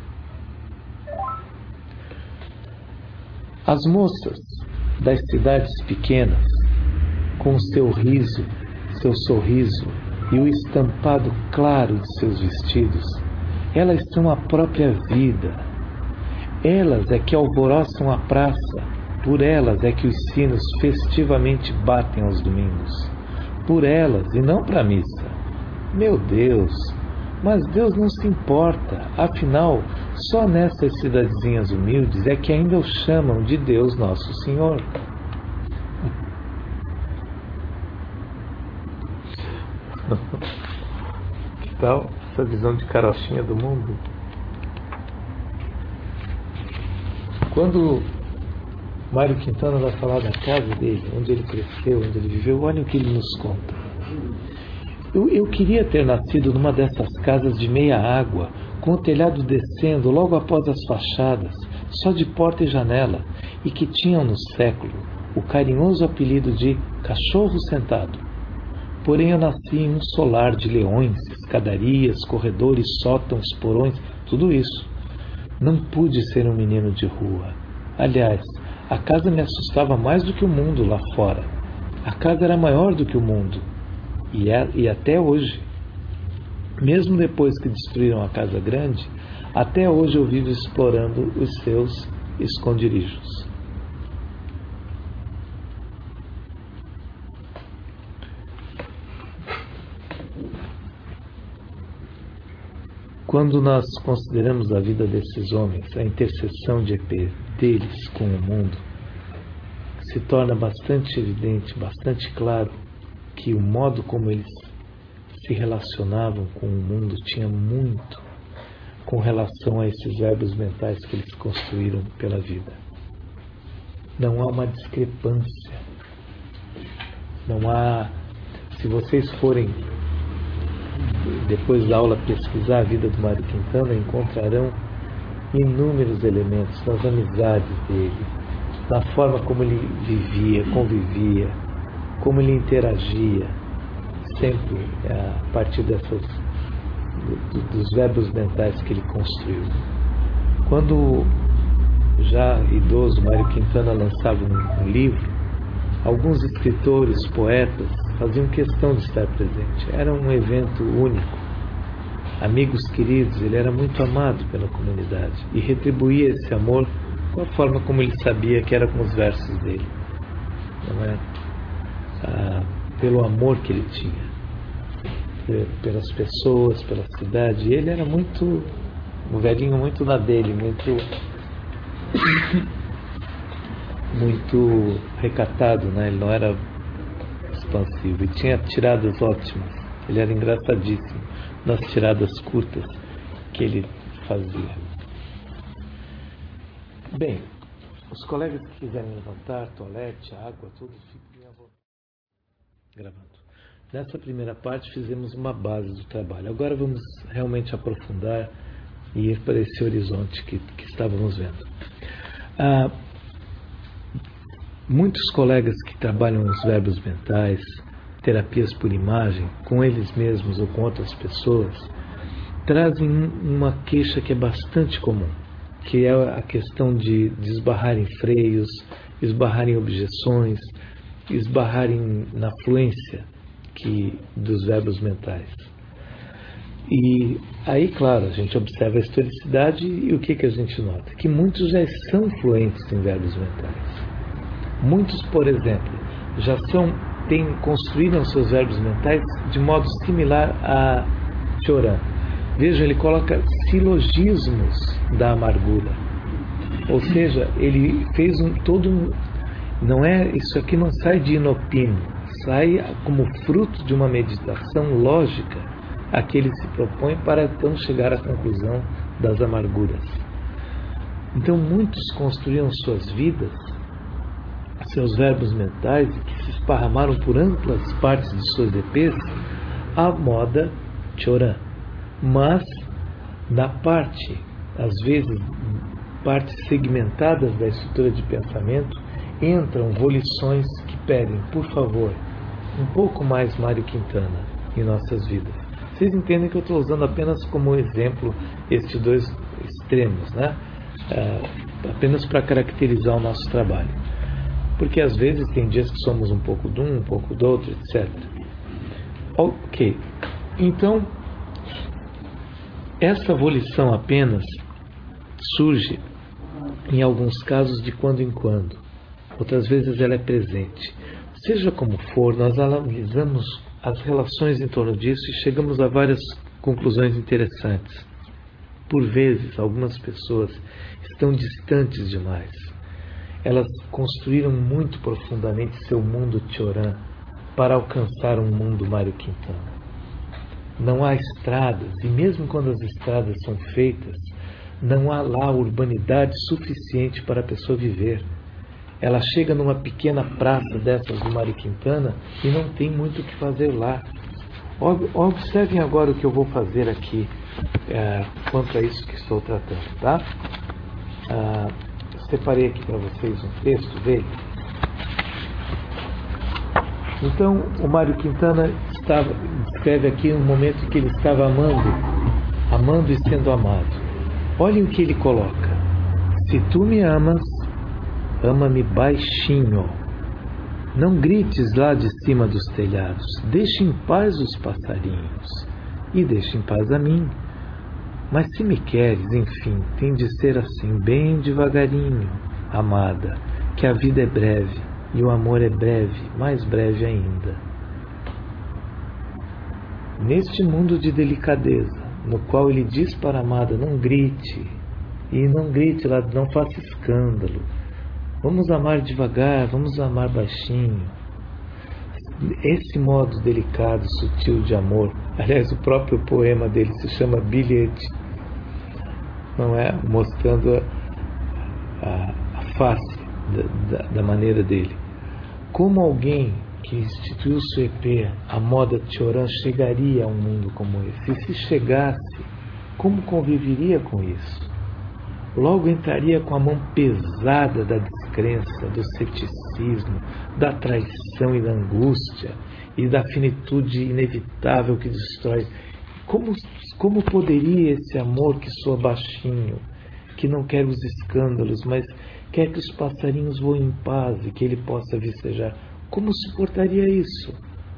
As moças das cidades pequenas, com seu riso, seu sorriso e o estampado claro de seus vestidos, elas são a própria vida. Elas é que alvoroçam a praça, por elas é que os sinos festivamente batem aos domingos. Por elas e não para a missa. Meu Deus! Mas Deus não se importa, afinal, só nessas cidadezinhas humildes é que ainda o chamam de Deus Nosso Senhor. Que tal essa visão de carochinha do mundo? Quando Mário Quintana vai falar da casa dele, onde ele cresceu, onde ele viveu, olha o que ele nos conta. Eu queria ter nascido numa dessas casas de meia água, com o telhado descendo logo após as fachadas, só de porta e janela, e que tinham no século o carinhoso apelido de cachorro sentado. Porém eu nasci em um solar de leões, escadarias, corredores, sótãos, porões, tudo isso. Não pude ser um menino de rua. Aliás, a casa me assustava mais do que o mundo lá fora. A casa era maior do que o mundo. E até hoje, mesmo depois que destruíram a casa grande, até hoje eu vivo explorando os seus esconderijos. Quando nós consideramos a vida desses homens, a interseção deles com o mundo, se torna bastante evidente, bastante claro que o modo como eles se relacionavam com o mundo tinha muito com relação a esses verbos mentais que eles construíram pela vida. Não há uma discrepância. Não há... Se vocês forem, depois da aula, pesquisar a vida do Mário Quintana, encontrarão inúmeros elementos das amizades dele, da forma como ele vivia, convivia, como ele interagia, sempre a partir dos verbos mentais que ele construiu. Quando já idoso, Mário Quintana lançava um livro, alguns escritores, poetas, faziam questão de estar presente. Era um evento único. Amigos queridos, ele era muito amado pela comunidade e retribuía esse amor com a forma como ele sabia que era com os versos dele. Não é? Pelo amor que ele tinha pelas pessoas, pela cidade. Ele era muito, um velhinho muito na dele, muito recatado, né? Ele não era expansivo e tinha tiradas ótimas. Ele era engraçadíssimo nas tiradas curtas que ele fazia. Bem, os colegas que quiserem levantar, toalete, água, tudo, fiquem à vontade. Gravando. Nessa primeira parte fizemos uma base do trabalho. Agora vamos realmente aprofundar e ir para esse horizonte que estávamos vendo. Muitos colegas que trabalham os verbos mentais, terapias por imagem, com eles mesmos ou com outras pessoas, trazem uma queixa que é bastante comum, que é a questão de esbarrar em freios, esbarrar em objeções, esbarrar na fluência dos verbos mentais. E aí, claro, a gente observa a historicidade e o que a gente nota? Que muitos já são fluentes em verbos mentais. Muitos, por exemplo, construíram seus verbos mentais de modo similar a Choran. Vejam, ele coloca silogismos da amargura. Ou seja, ele fez isso aqui não sai de inopino, sai como fruto de uma meditação lógica a que ele se propõe para então chegar à conclusão das amarguras. Então muitos construíram suas vidas, seus verbos mentais, que se esparramaram por amplas partes de suas EPs, à moda Choran. Mas, às vezes, partes segmentadas da estrutura de pensamento, entram volições que pedem, por favor, um pouco mais Mário Quintana em nossas vidas. Vocês entendem que eu estou usando apenas como exemplo estes dois extremos, né? Apenas para caracterizar o nosso trabalho. Porque às vezes tem dias que somos um pouco de um pouco do outro, etc. Ok. Então, essa volição apenas surge em alguns casos de quando em quando. Outras vezes ela é presente. Seja como for, nós analisamos as relações em torno disso e chegamos a várias conclusões interessantes. Por vezes, algumas pessoas estão distantes demais. Elas construíram muito profundamente seu mundo Choran para alcançar um mundo Mário Quintana. Não há estradas, e mesmo quando as estradas são feitas, não há lá urbanidade suficiente para a pessoa viver. Ela chega numa pequena praça dessas do Mário Quintana e não tem muito o que fazer lá. Observem agora o que eu vou fazer aqui quanto a isso que estou tratando, tá? Separei aqui para vocês um texto dele. Então, o Mário Quintana descreve aqui um momento em que ele estava amando e sendo amado. Olhem o que ele coloca: se tu me amas, ama-me baixinho. Não grites lá de cima dos telhados. Deixa em paz os passarinhos e deixa em paz a mim. Mas se me queres, enfim, tem de ser assim, bem devagarinho, amada, que a vida é breve e o amor é breve, mais breve ainda. Neste mundo de delicadeza, no qual ele diz para a amada: não grite, e não grite lá, não faça escândalo. Vamos amar devagar, vamos amar baixinho. Esse modo delicado, sutil de amor, aliás, o próprio poema dele se chama Bilhete, não é? Mostrando a face da maneira dele. Como alguém que instituiu sua EP, a moda Choran, chegaria a um mundo como esse? E se chegasse, como conviveria com isso? Logo entraria com a mão pesada da descrença, do ceticismo, da traição e da angústia e da finitude inevitável que destrói. Como poderia esse amor que soa baixinho, que não quer os escândalos, mas quer que os passarinhos voem em paz e que ele possa vicejar, como suportaria isso?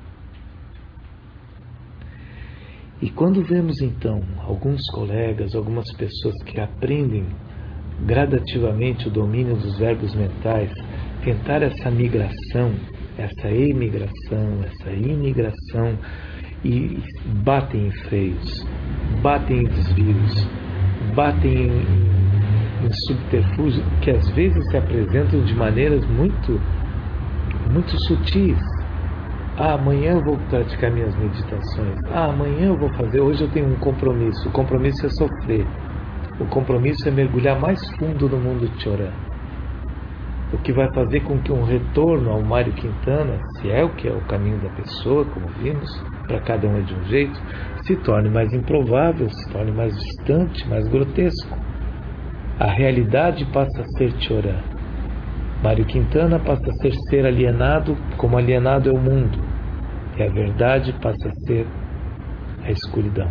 E quando vemos então alguns colegas, algumas pessoas que aprendem gradativamente o domínio dos verbos mentais, tentar essa migração, essa emigração, essa imigração, e batem em freios, batem em desvios, batem em subterfúgios que às vezes se apresentam de maneiras muito sutis. Amanhã eu vou praticar minhas meditações. Amanhã eu vou fazer. Hoje eu tenho um compromisso. O compromisso é sofrer. O compromisso é mergulhar mais fundo no mundo de Choran. O que vai fazer com que um retorno ao Mário Quintana, se é o que é o caminho da pessoa, como vimos, para cada um é de um jeito, se torne mais improvável, se torne mais distante, mais grotesco. A realidade passa a ser Choran. Mário Quintana passa a ser alienado, como alienado é o mundo. E a verdade passa a ser a escuridão.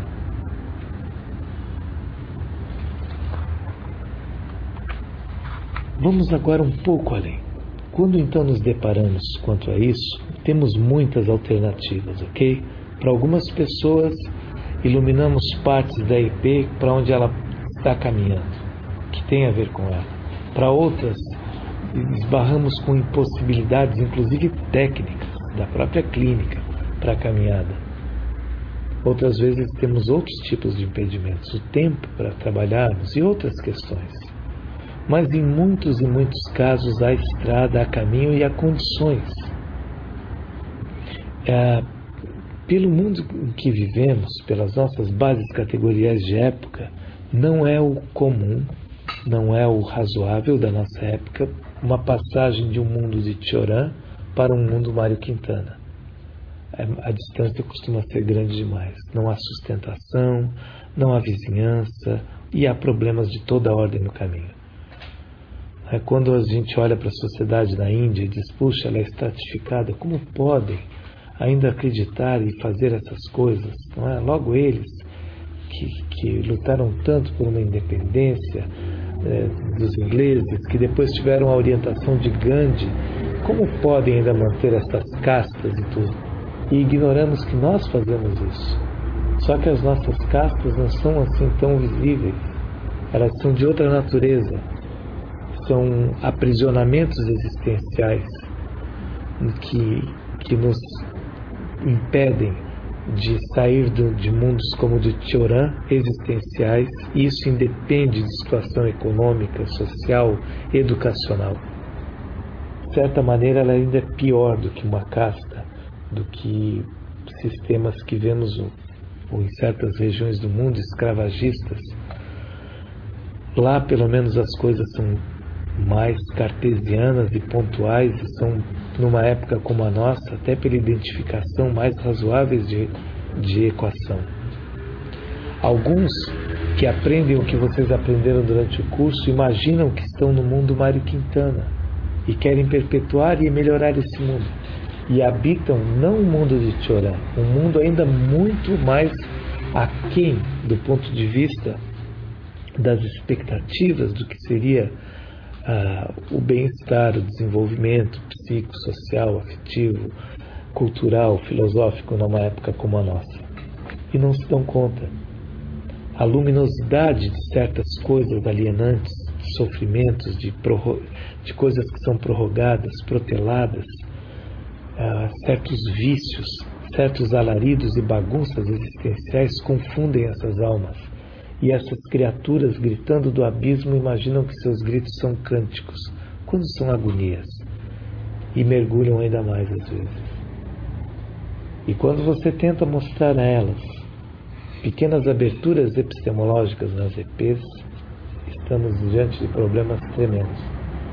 Vamos agora um pouco além. Quando então nos deparamos quanto a isso, temos muitas alternativas, ok? Para algumas pessoas, iluminamos partes da EP para onde ela está caminhando, que tem a ver com ela. Para outras, esbarramos com impossibilidades, inclusive técnicas, da própria clínica para a caminhada. Outras vezes temos outros tipos de impedimentos, o tempo para trabalharmos e outras questões. Mas em muitos e muitos casos há estrada, há caminho e há condições. Pelo mundo em que vivemos, pelas nossas bases categoriais de época, não é o comum, não é o razoável da nossa época, uma passagem de um mundo de Choran para um mundo Mário Quintana. A distância costuma ser grande demais. Não há sustentação, não há vizinhança e há problemas de toda a ordem no caminho. Quando a gente olha para a sociedade na Índia e diz: puxa, ela é estratificada, como podem ainda acreditar e fazer essas coisas? Não é? Logo eles, que lutaram tanto por uma independência dos ingleses, que depois tiveram a orientação de Gandhi, como podem ainda manter essas castas e tudo? E ignoramos que nós fazemos isso. Só que as nossas castas não são assim tão visíveis. Elas são de outra natureza. São aprisionamentos existenciais que nos impedem de sair de mundos como o de Choran, existenciais, e isso independe de situação econômica, social, educacional. De certa maneira, ela ainda é pior do que uma casta, do que sistemas que vemos ou em certas regiões do mundo escravagistas. Lá, pelo menos, as coisas são mais cartesianas e pontuais, e são, numa época como a nossa, até pela identificação, mais razoáveis de equação. Alguns que aprendem o que vocês aprenderam durante o curso imaginam que estão no mundo Mário Quintana e querem perpetuar e melhorar esse mundo. e habitam não o mundo de Chorã, um mundo ainda muito mais aquém do ponto de vista das expectativas do que seria o bem-estar, o desenvolvimento psicossocial, afetivo, cultural, filosófico numa época como a nossa. E não se dão conta. A luminosidade de certas coisas alienantes, de sofrimentos, de coisas que são prorrogadas, proteladas, certos vícios, certos alaridos e bagunças existenciais confundem essas almas. E essas criaturas, gritando do abismo, imaginam que seus gritos são cânticos, quando são agonias. E mergulham ainda mais às vezes. E quando você tenta mostrar a elas pequenas aberturas epistemológicas nas EPs, estamos diante de problemas tremendos.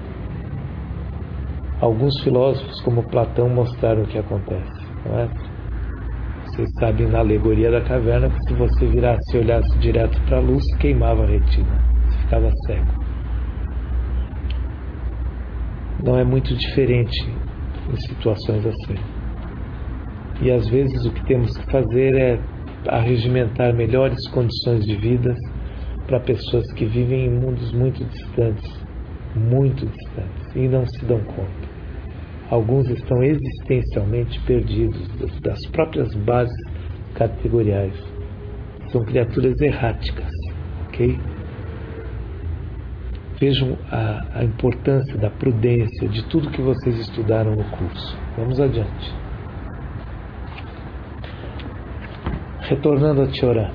Alguns filósofos, como Platão, mostraram o que acontece, não é? Vocês sabem na alegoria da caverna que se você virasse e olhasse direto para a luz, queimava a retina, você ficava cego. Não é muito diferente em situações assim. E às vezes o que temos que fazer é arregimentar melhores condições de vida para pessoas que vivem em mundos muito distantes, e não se dão conta. Alguns estão existencialmente perdidos das próprias bases categoriais. São criaturas erráticas, ok? Vejam a importância da prudência de tudo que vocês estudaram no curso. Vamos adiante. Retornando a Chorã.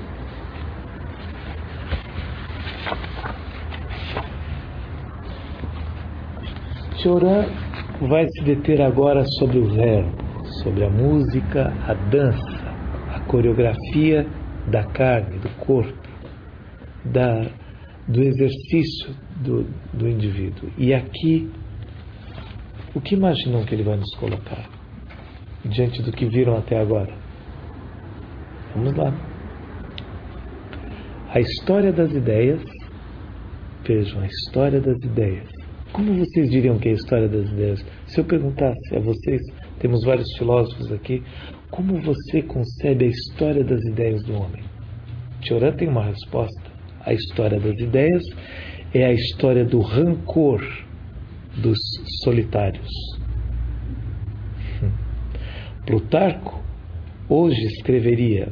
Chorã vai se deter agora sobre o verbo, sobre a música, a dança, a coreografia da carne, do corpo, do exercício do indivíduo. E aqui, o que imaginam que ele vai nos colocar diante do que viram até agora? Vamos lá. A história das ideias. Vejam, a história das ideias. Como vocês diriam que é a história das ideias? Se eu perguntasse a vocês, temos vários filósofos aqui, como você concebe a história das ideias do homem? Chorã tem uma resposta. A história das ideias é a história do rancor dos solitários. Plutarco hoje escreveria,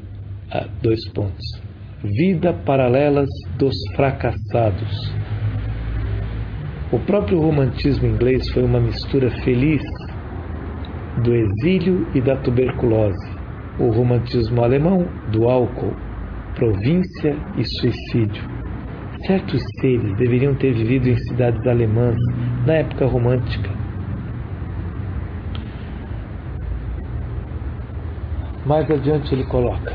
vida paralelas dos fracassados. O próprio romantismo inglês foi uma mistura feliz do exílio e da tuberculose. O romantismo alemão, do álcool, província e suicídio. Certos seres deveriam ter vivido em cidades alemãs na época romântica. Mais adiante ele coloca: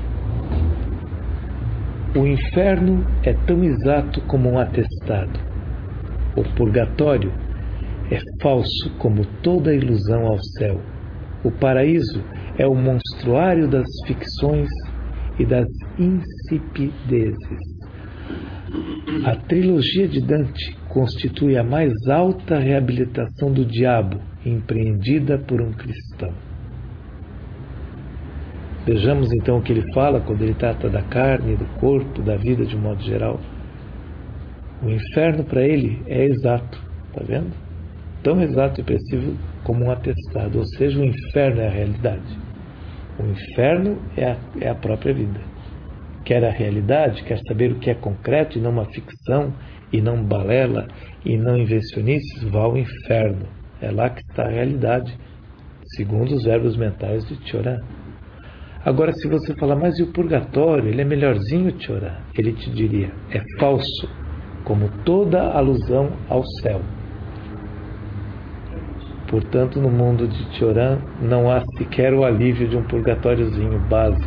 o inferno é tão exato como um atestado. O purgatório é falso como toda ilusão ao céu. O paraíso é o monstruário das ficções e das insipidezes. A trilogia de Dante constitui a mais alta reabilitação do diabo empreendida por um cristão. Vejamos então o que ele fala quando ele trata da carne, do corpo, da vida de um modo geral. O inferno para ele é exato, está vendo? Tão exato e preciso como um atestado, ou seja, o inferno é a realidade. O inferno é a própria vida. Quer a realidade, quer saber o que é concreto e não uma ficção, e não balela, e não invencionices, vá ao inferno. É lá que está a realidade, segundo os verbos mentais de Chorã. Agora, se você falar, mas e o purgatório? Ele é melhorzinho, Chorã? Ele te diria, é falso, como toda alusão ao céu. Portanto, no mundo de Chorã não há sequer o alívio de um purgatóriozinho básico.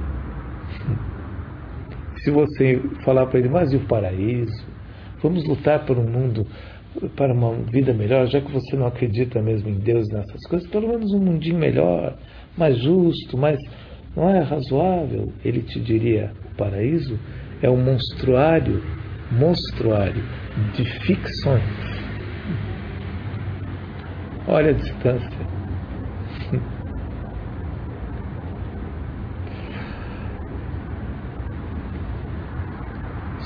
Se você falar para ele, mas e o paraíso? Vamos lutar por um mundo, para uma vida melhor, já que você não acredita mesmo em Deus e nessas coisas, pelo menos um mundinho melhor, mais justo, mais... Não é razoável? Ele te diria, o paraíso é um monstruário de ficções. Olha a distância.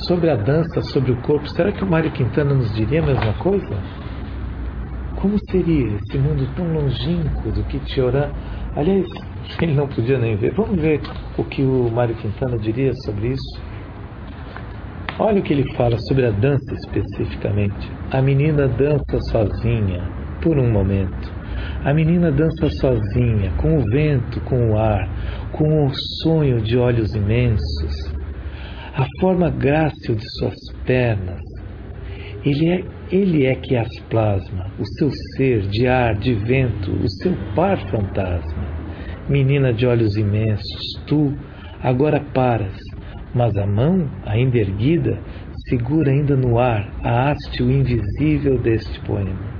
sobre a dança, sobre o corpo, será que o Mário Quintana nos diria a mesma coisa? Como seria esse mundo tão longínquo do Kitiorã? Aliás, ele não podia nem ver. Vamos ver o que o Mário Quintana diria sobre isso. Olha o que ele fala sobre a dança especificamente. A menina dança sozinha, por um momento. A menina dança sozinha, com o vento, com o ar, com o sonho de olhos imensos. A forma grácil de suas pernas. Ele é que as plasma, o seu ser de ar, de vento, o seu par fantasma. Menina de olhos imensos, tu agora paras, mas a mão, ainda erguida, segura ainda no ar a haste invisível deste poema.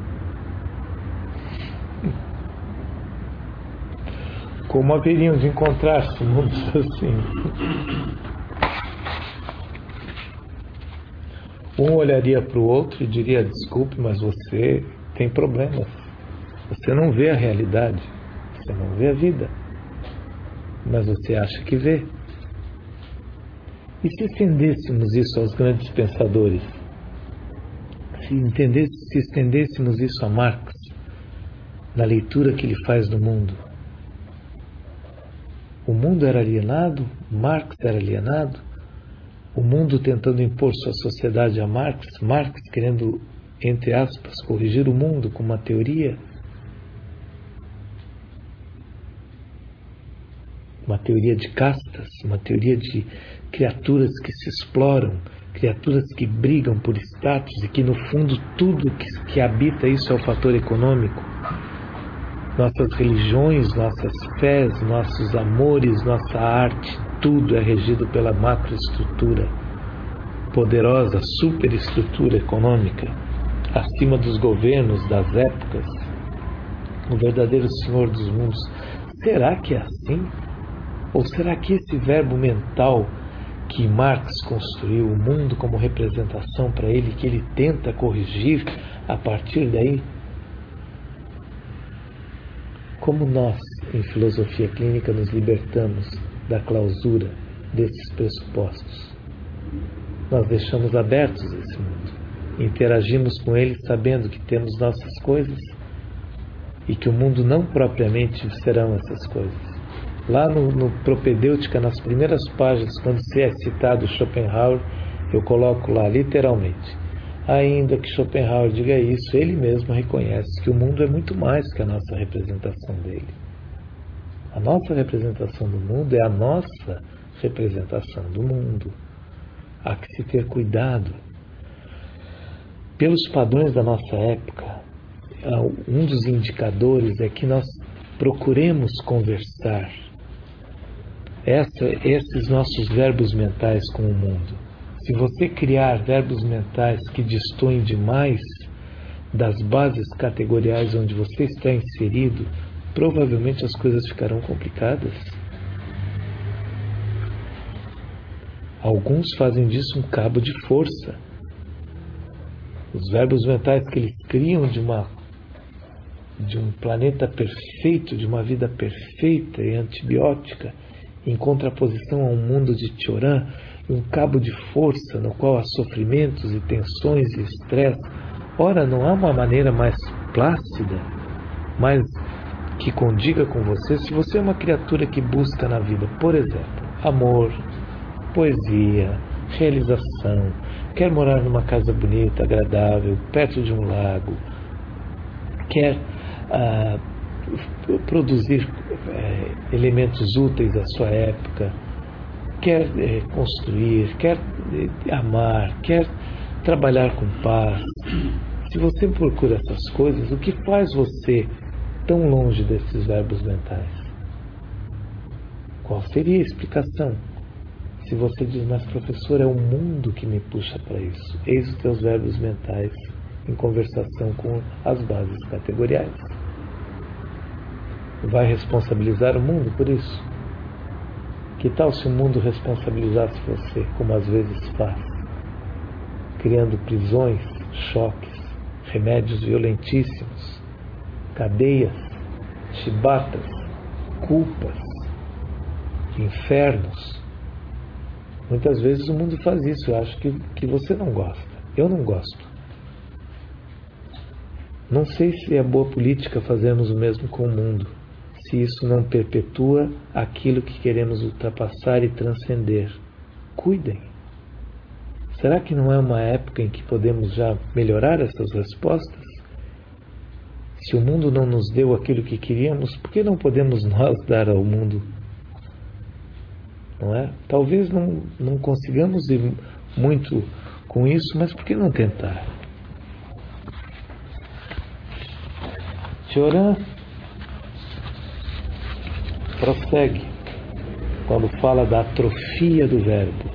Como haveriam de encontrar-se mundos assim? Um olharia para o outro e diria: desculpe, mas você tem problemas. Você não vê a realidade. Você não vê a vida. Mas você acha que vê. E se estendêssemos isso aos grandes pensadores? Se estendêssemos isso a Marx, na leitura que ele faz do mundo? O mundo era alienado? Marx era alienado? O mundo tentando impor sua sociedade a Marx, Marx querendo, entre aspas, corrigir o mundo com uma teoria de castas, uma teoria de criaturas que se exploram, criaturas que brigam por status e que no fundo tudo que habita isso é o fator econômico. Nossas religiões, nossas fés, nossos amores, nossa arte, tudo é regido pela macroestrutura, poderosa superestrutura econômica, acima dos governos, das épocas, o verdadeiro Senhor dos mundos. Será que é assim? Ou será que esse verbo mental que Marx construiu, o mundo como representação para ele, que ele tenta corrigir a partir daí? Como nós, em filosofia clínica, nos libertamos da clausura desses pressupostos? Nós deixamos abertos esse mundo, interagimos com ele sabendo que temos nossas coisas e que o mundo não propriamente serão essas coisas. Lá no Propedêutica, nas primeiras páginas, quando se é citado Schopenhauer, eu coloco lá literalmente: ainda que Schopenhauer diga isso, ele mesmo reconhece que o mundo é muito mais que a nossa representação dele. A nossa representação do mundo é a nossa representação do mundo. Há que se ter cuidado. Pelos padrões da nossa época, um dos indicadores é que nós procuremos conversar esses nossos verbos mentais com o mundo. Se você criar verbos mentais que destoem demais das bases categoriais onde você está inserido, provavelmente as coisas ficarão complicadas. Alguns fazem disso um cabo de força. Os verbos mentais que eles criam de um planeta perfeito, de uma vida perfeita e antibiótica, em contraposição a um mundo de Tioran, um cabo de força no qual há sofrimentos e tensões e estresse. Ora, não há uma maneira mais plácida, mais que condiga com você, se você é uma criatura que busca na vida, por exemplo, amor, poesia, realização, quer morar numa casa bonita, agradável, perto de um lago, quer produzir elementos úteis à sua época, quer construir, quer amar, quer trabalhar com paz. Se você procura essas coisas, o que faz você tão longe desses verbos mentais? Qual seria a explicação? Se você diz: mas professor, é o mundo que me puxa para isso. Eis os teus verbos mentais em conversação com as bases categoriais. Vai responsabilizar o mundo por isso? Que tal se o mundo responsabilizasse você, como às vezes faz, criando prisões, choques, remédios violentíssimos, cadeias, chibatas, culpas, infernos, Muitas vezes o mundo faz isso. Eu acho que você não gosta. Eu não gosto. Não sei se é boa política fazermos o mesmo com o mundo, se isso não perpetua aquilo que queremos ultrapassar e transcender. Cuidem. Será que não é uma época em que podemos já melhorar essas respostas? Se o mundo não nos deu aquilo que queríamos, por que não podemos nós dar ao mundo? Não é? Talvez não consigamos ir muito com isso, mas por que não tentar? Choran prossegue quando fala da atrofia do verbo.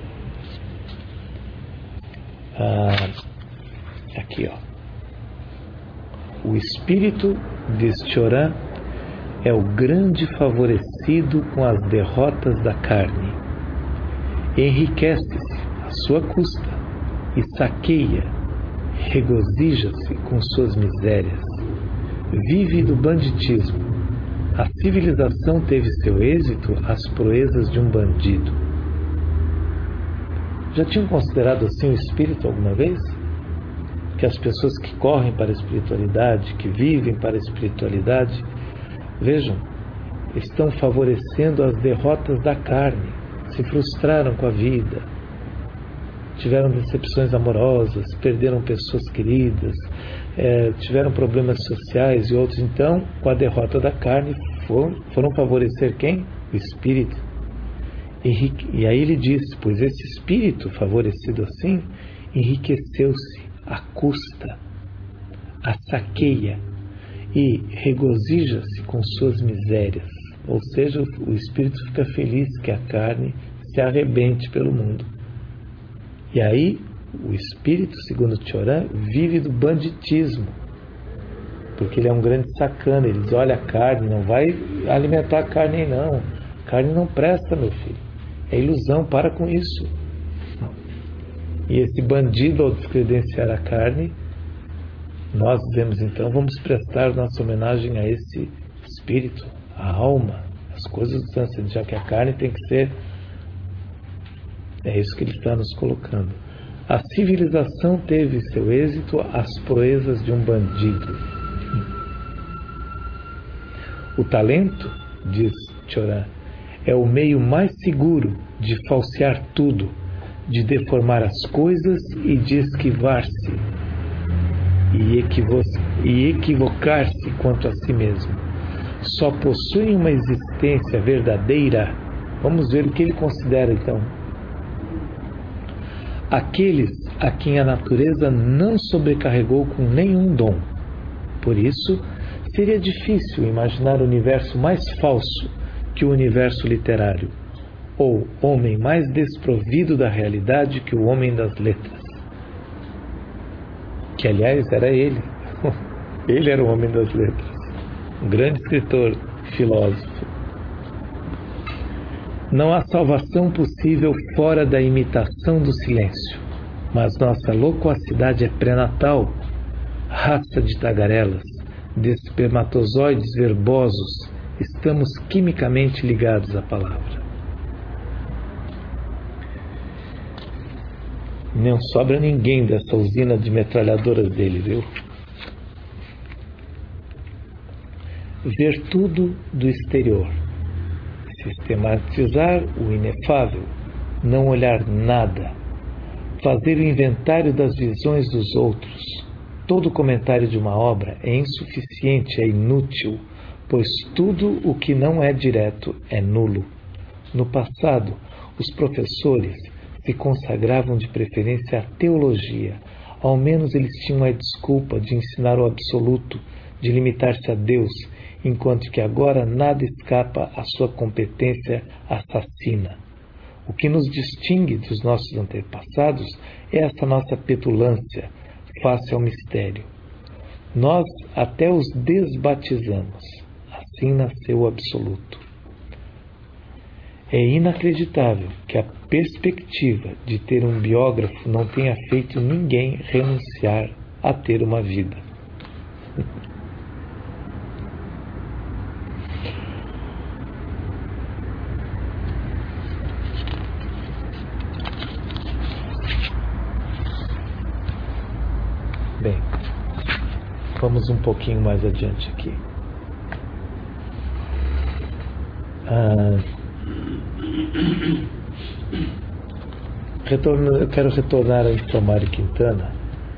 Aqui, ó. O espírito, diz Choran, é o grande favorecido com as derrotas da carne. Enriquece-se à sua custa e saqueia, regozija-se com suas misérias. Vive do banditismo. A civilização teve seu êxito às proezas de um bandido. Já tinham considerado assim o espírito alguma vez? Que as pessoas que correm para a espiritualidade, que vivem para a espiritualidade, vejam, estão favorecendo as derrotas da carne, se frustraram com a vida, tiveram decepções amorosas, perderam pessoas queridas, tiveram problemas sociais e outros. Então, com a derrota da carne, foram favorecer quem? O espírito. E aí ele diz, pois esse espírito favorecido assim, enriqueceu-se à custa, a saqueia e regozija-se com suas misérias. Ou seja, o espírito fica feliz que a carne se arrebente pelo mundo. E aí, o espírito, segundo Choran, vive do banditismo, porque ele é um grande sacana. Ele diz, olha, a carne, não vai alimentar a carne não. A carne não presta, meu filho. É ilusão, para com isso. E esse bandido, ao descredenciar a carne, nós dizemos então, vamos prestar nossa homenagem a esse espírito, a alma, as coisas do transcendente, já que a carne tem que ser. É isso que ele está nos colocando. A civilização teve seu êxito às proezas de um bandido. O talento, diz Choran, é o meio mais seguro de falsear tudo, de deformar as coisas e de esquivar-se e equivocar-se quanto a si mesmo. Só possuem uma existência verdadeira. Vamos ver o que ele considera então. Aqueles a quem a natureza não sobrecarregou com nenhum dom. Por isso, seria difícil imaginar o universo mais falso que o universo literário, ou homem mais desprovido da realidade que o homem das letras. Que, aliás, era ele. Ele era o homem das letras. Um grande escritor, filósofo. Não há salvação possível fora da imitação do silêncio, mas nossa loquacidade é pré-natal, raça de tagarelas, de espermatozoides verbosos, estamos quimicamente ligados à palavra. Não sobra ninguém dessa usina de metralhadoras dele, viu? Ver tudo do exterior, sistematizar o inefável, não olhar nada, fazer o inventário das visões dos outros. Todo comentário de uma obra é insuficiente, é inútil, pois tudo o que não é direto é nulo. No passado, os professores se consagravam de preferência à teologia. Ao menos eles tinham a desculpa de ensinar o absoluto, de limitar-se a Deus, enquanto que agora nada escapa à sua competência assassina. O que nos distingue dos nossos antepassados é essa nossa petulância face ao mistério. Nós até os desbatizamos. Assim nasceu o absoluto. É inacreditável que a perspectiva de ter um biógrafo não tenha feito ninguém renunciar a ter uma vida. vamos um pouquinho mais adiante aqui. Eu quero retornar a Mário Quintana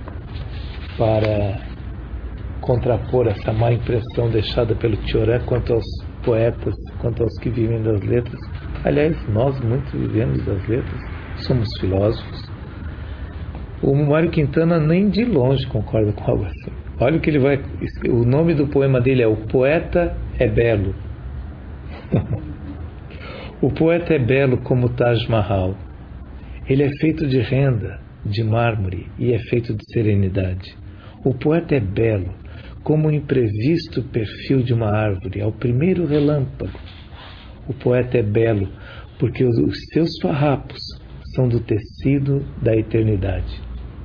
para contrapor essa má impressão deixada pelo Cioran quanto aos poetas, quanto aos que vivem das letras. Aliás, nós muito vivemos das letras, somos filósofos. O Mário Quintana nem de longe concorda com algo assim. Olha o que ele vai... O nome do poema dele é O Poeta é Belo. O poeta é belo como Taj Mahal. Ele é feito de renda, de mármore e é feito de serenidade. O poeta é belo como o imprevisto perfil de uma árvore ao primeiro relâmpago. O poeta é belo porque os seus farrapos são do tecido da eternidade.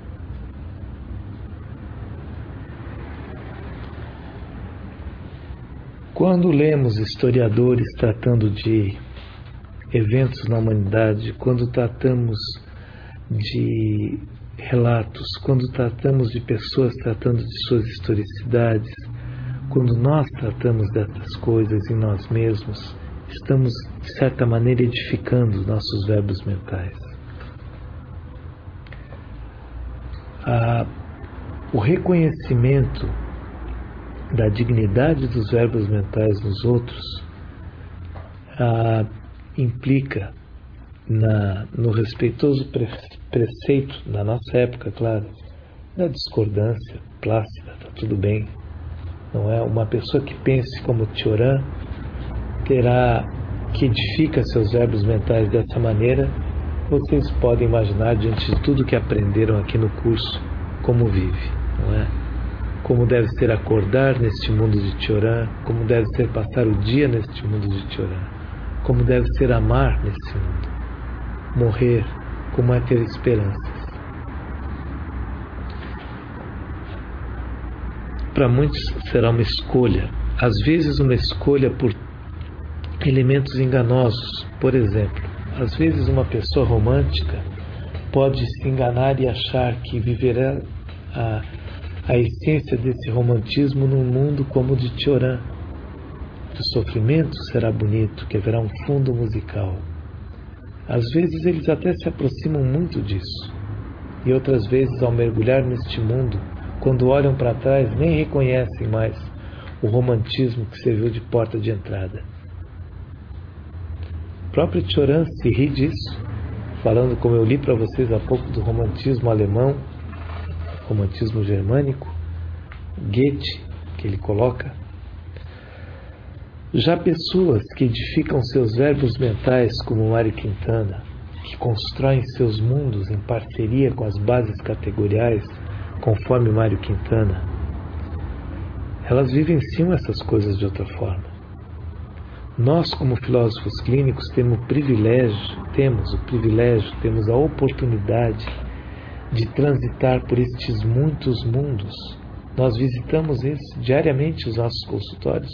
Quando lemos historiadores tratando de eventos na humanidade, quando tratamos de relatos, quando tratamos de pessoas tratando de suas historicidades, quando nós tratamos dessas coisas em nós mesmos, estamos, de certa maneira, edificando os nossos verbos mentais. O reconhecimento da dignidade dos verbos mentais nos outros implica no respeitoso preceito, na nossa época, claro, da discordância plácida, está tudo bem. Não é uma pessoa que pense como Cioran que edifica seus verbos mentais dessa maneira. Vocês podem imaginar, diante de tudo que aprenderam aqui no curso, como vive, não é? Como deve ser acordar neste mundo de Cioran, como deve ser passar o dia neste mundo de Cioran, como deve ser amar nesse mundo, morrer, como é ter esperanças. Para muitos será uma escolha, às vezes uma escolha por elementos enganosos. Por exemplo, às vezes uma pessoa romântica pode se enganar e achar que viverá a essência desse romantismo num mundo como o de Cioran. Que o sofrimento será bonito, que haverá um fundo musical. Às vezes eles até se aproximam muito disso. E outras vezes, ao mergulhar neste mundo, quando olham para trás, nem reconhecem mais o romantismo que serviu de porta de entrada. O próprio Cioran se ri disso, falando, como eu li para vocês há pouco, do romantismo alemão, romantismo germânico, Goethe, que ele coloca. Já pessoas que edificam seus verbos mentais, como Mário Quintana, que constroem seus mundos em parceria com as bases categoriais, conforme Mário Quintana, elas vivenciam essas coisas de outra forma. Nós, como filósofos clínicos, temos o privilégio, temos a oportunidade de transitar por estes muitos mundos. Nós visitamos diariamente os nossos consultórios.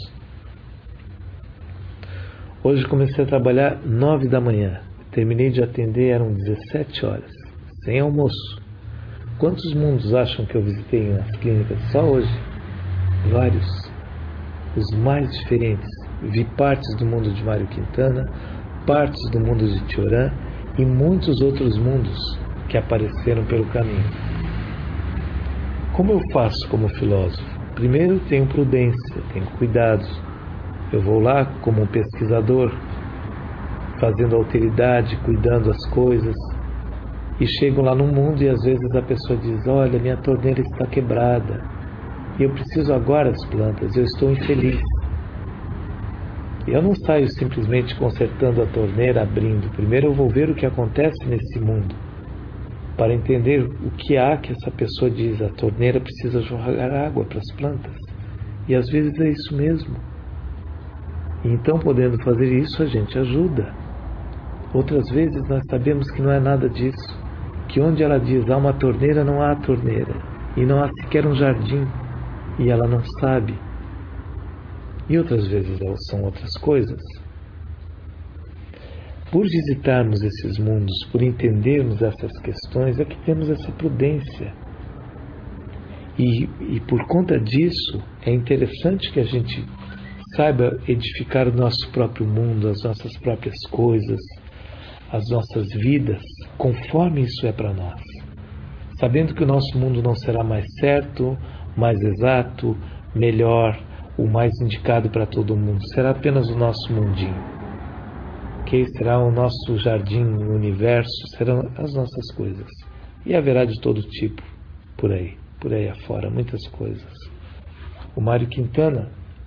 Hoje comecei a trabalhar 9 da manhã. Terminei de atender, eram 17 horas, sem almoço. Quantos mundos acham que eu visitei nas clínicas só hoje? Vários. Os mais diferentes. Vi partes do mundo de Mário Quintana, partes do mundo de Cioran e muitos outros mundos que apareceram pelo caminho. Como eu faço como filósofo? Primeiro, tenho prudência, tenho cuidado. Eu vou lá como um pesquisador, fazendo alteridade, cuidando das coisas, e chego lá no mundo e às vezes a pessoa diz: olha, minha torneira está quebrada e eu preciso agora das plantas, eu estou infeliz. Eu não saio simplesmente consertando a torneira, abrindo. Primeiro eu vou ver o que acontece nesse mundo, para entender o que há que essa pessoa diz: a torneira precisa jogar água para as plantas. E às vezes é isso mesmo. E então, podendo fazer isso, a gente ajuda. Outras vezes nós sabemos que não é nada disso, que onde ela diz há uma torneira, não há torneira, e não há sequer um jardim, e ela não sabe. E outras vezes são outras coisas. Por visitarmos esses mundos, por entendermos essas questões, é que temos essa prudência. E por conta disso, é interessante que a gente saiba edificar o nosso próprio mundo, as nossas próprias coisas, as nossas vidas, conforme isso é para nós. Sabendo que o nosso mundo não será mais certo, mais exato, melhor, o mais indicado para todo mundo. Será apenas o nosso mundinho. Okay? Será o nosso jardim, o universo, serão as nossas coisas. E haverá de todo tipo por aí afora, muitas coisas. O Mário Quintana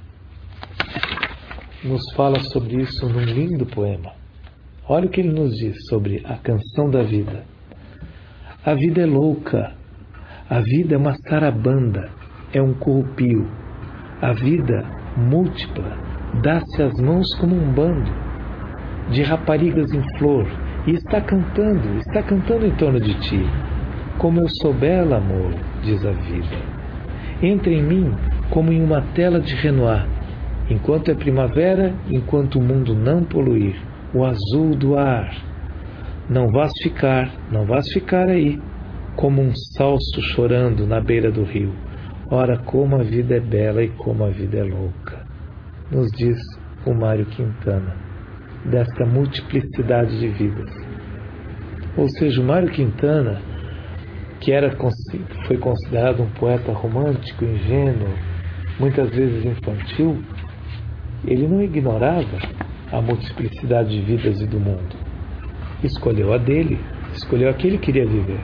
nos fala sobre isso num lindo poema. Olha o que ele nos diz sobre a canção da vida. A vida é louca, a vida é uma sarabanda, é um corrupio. A vida múltipla dá-se as mãos como um bando de raparigas em flor e está cantando em torno de ti. Como eu sou bela, amor, diz a vida. Entra em mim como em uma tela de Renoir, enquanto é primavera, enquanto o mundo não poluir, o azul do ar. Não vás ficar aí, como um salso chorando na beira do rio. Ora, como a vida é bela e como a vida é louca, nos diz o Mário Quintana, desta multiplicidade de vidas. Ou seja, o Mário Quintana, que foi considerado um poeta romântico, ingênuo, muitas vezes infantil, ele não ignorava a multiplicidade de vidas e do mundo. Escolheu a dele, escolheu a que ele queria viver.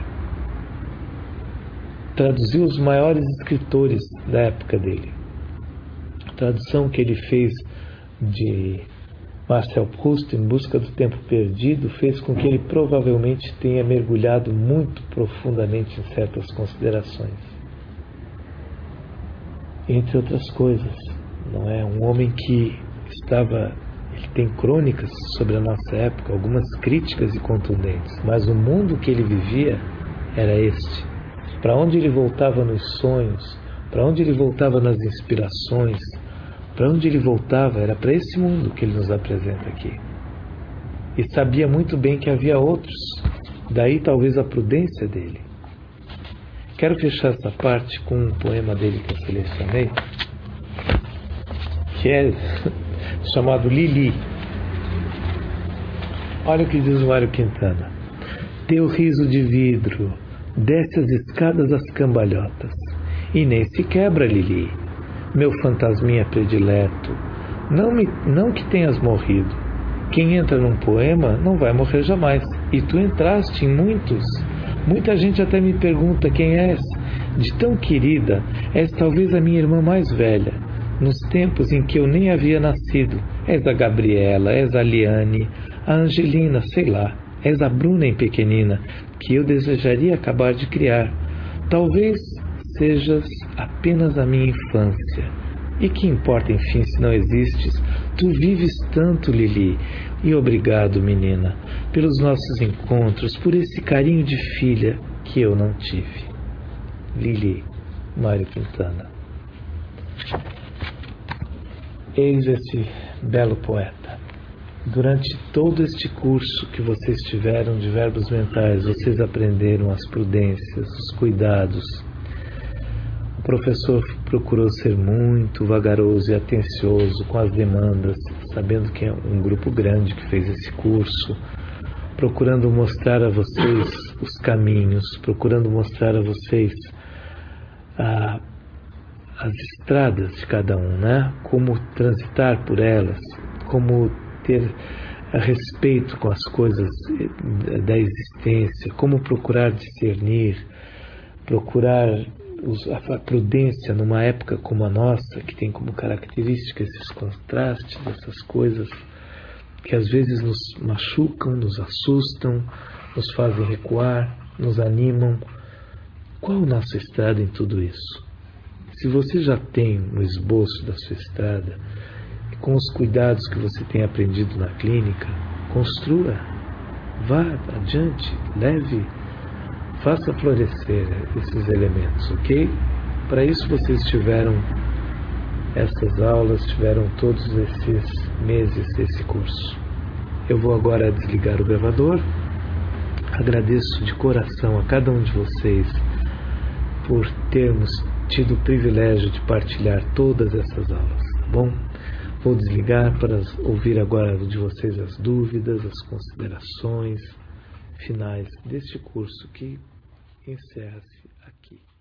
Traduziu os maiores escritores da época dele. A tradução que ele fez de Marcel Proust, Em Busca do Tempo Perdido, fez com que ele provavelmente tenha mergulhado muito profundamente em certas considerações. Entre outras coisas, não é? Um homem que ele tem crônicas sobre a nossa época, algumas críticas e contundentes, mas o mundo que ele vivia era este. Para onde ele voltava nos sonhos, para onde ele voltava nas inspirações, para onde ele voltava era para esse mundo que ele nos apresenta aqui. E sabia muito bem que havia outros, daí talvez a prudência dele. Quero fechar essa parte com um poema dele que eu selecionei, que é chamado Lili. Olha o que diz o Mário Quintana. Teu riso de vidro desce as escadas às cambalhotas e nem se quebra, Lili, meu fantasminha predileto. Não que tenhas morrido. Quem entra num poema não vai morrer jamais. E tu entraste em muitos. Muita gente até me pergunta quem és. De tão querida, és talvez a minha irmã mais velha, nos tempos em que eu nem havia nascido. És a Gabriela, és a Liane, a Angelina, sei lá. És a Bruna em pequenina, que eu desejaria acabar de criar. Talvez sejas apenas a minha infância. E que importa, enfim, se não existes? Tu vives tanto, Lili. E obrigado, menina, pelos nossos encontros, por esse carinho de filha que eu não tive. Lili, Mário Quintana. Eis esse belo poeta. Durante todo este curso que vocês tiveram de verbos mentais, vocês aprenderam as prudências, os cuidados. O professor procurou ser muito vagaroso e atencioso com as demandas, sabendo que é um grupo grande que fez esse curso, procurando mostrar a vocês os caminhos, procurando mostrar a vocês as estradas de cada um, né? Como transitar por elas, como ter respeito com as coisas da existência, como procurar discernir, procurar a prudência numa época como a nossa, que tem como característica esses contrastes, essas coisas que às vezes nos machucam, nos assustam, nos fazem recuar, nos animam. Qual a nossa estrada em tudo isso? Se você já tem um esboço da sua estrada, com os cuidados que você tem aprendido na clínica, construa, vá adiante, leve, faça florescer esses elementos, ok? Para isso vocês tiveram essas aulas, tiveram todos esses meses desse curso. Eu vou agora desligar o gravador. Agradeço de coração a cada um de vocês por termos tido o privilégio de partilhar todas essas aulas, tá bom? Vou desligar para ouvir agora de vocês as dúvidas, as considerações finais deste curso que encerra-se aqui.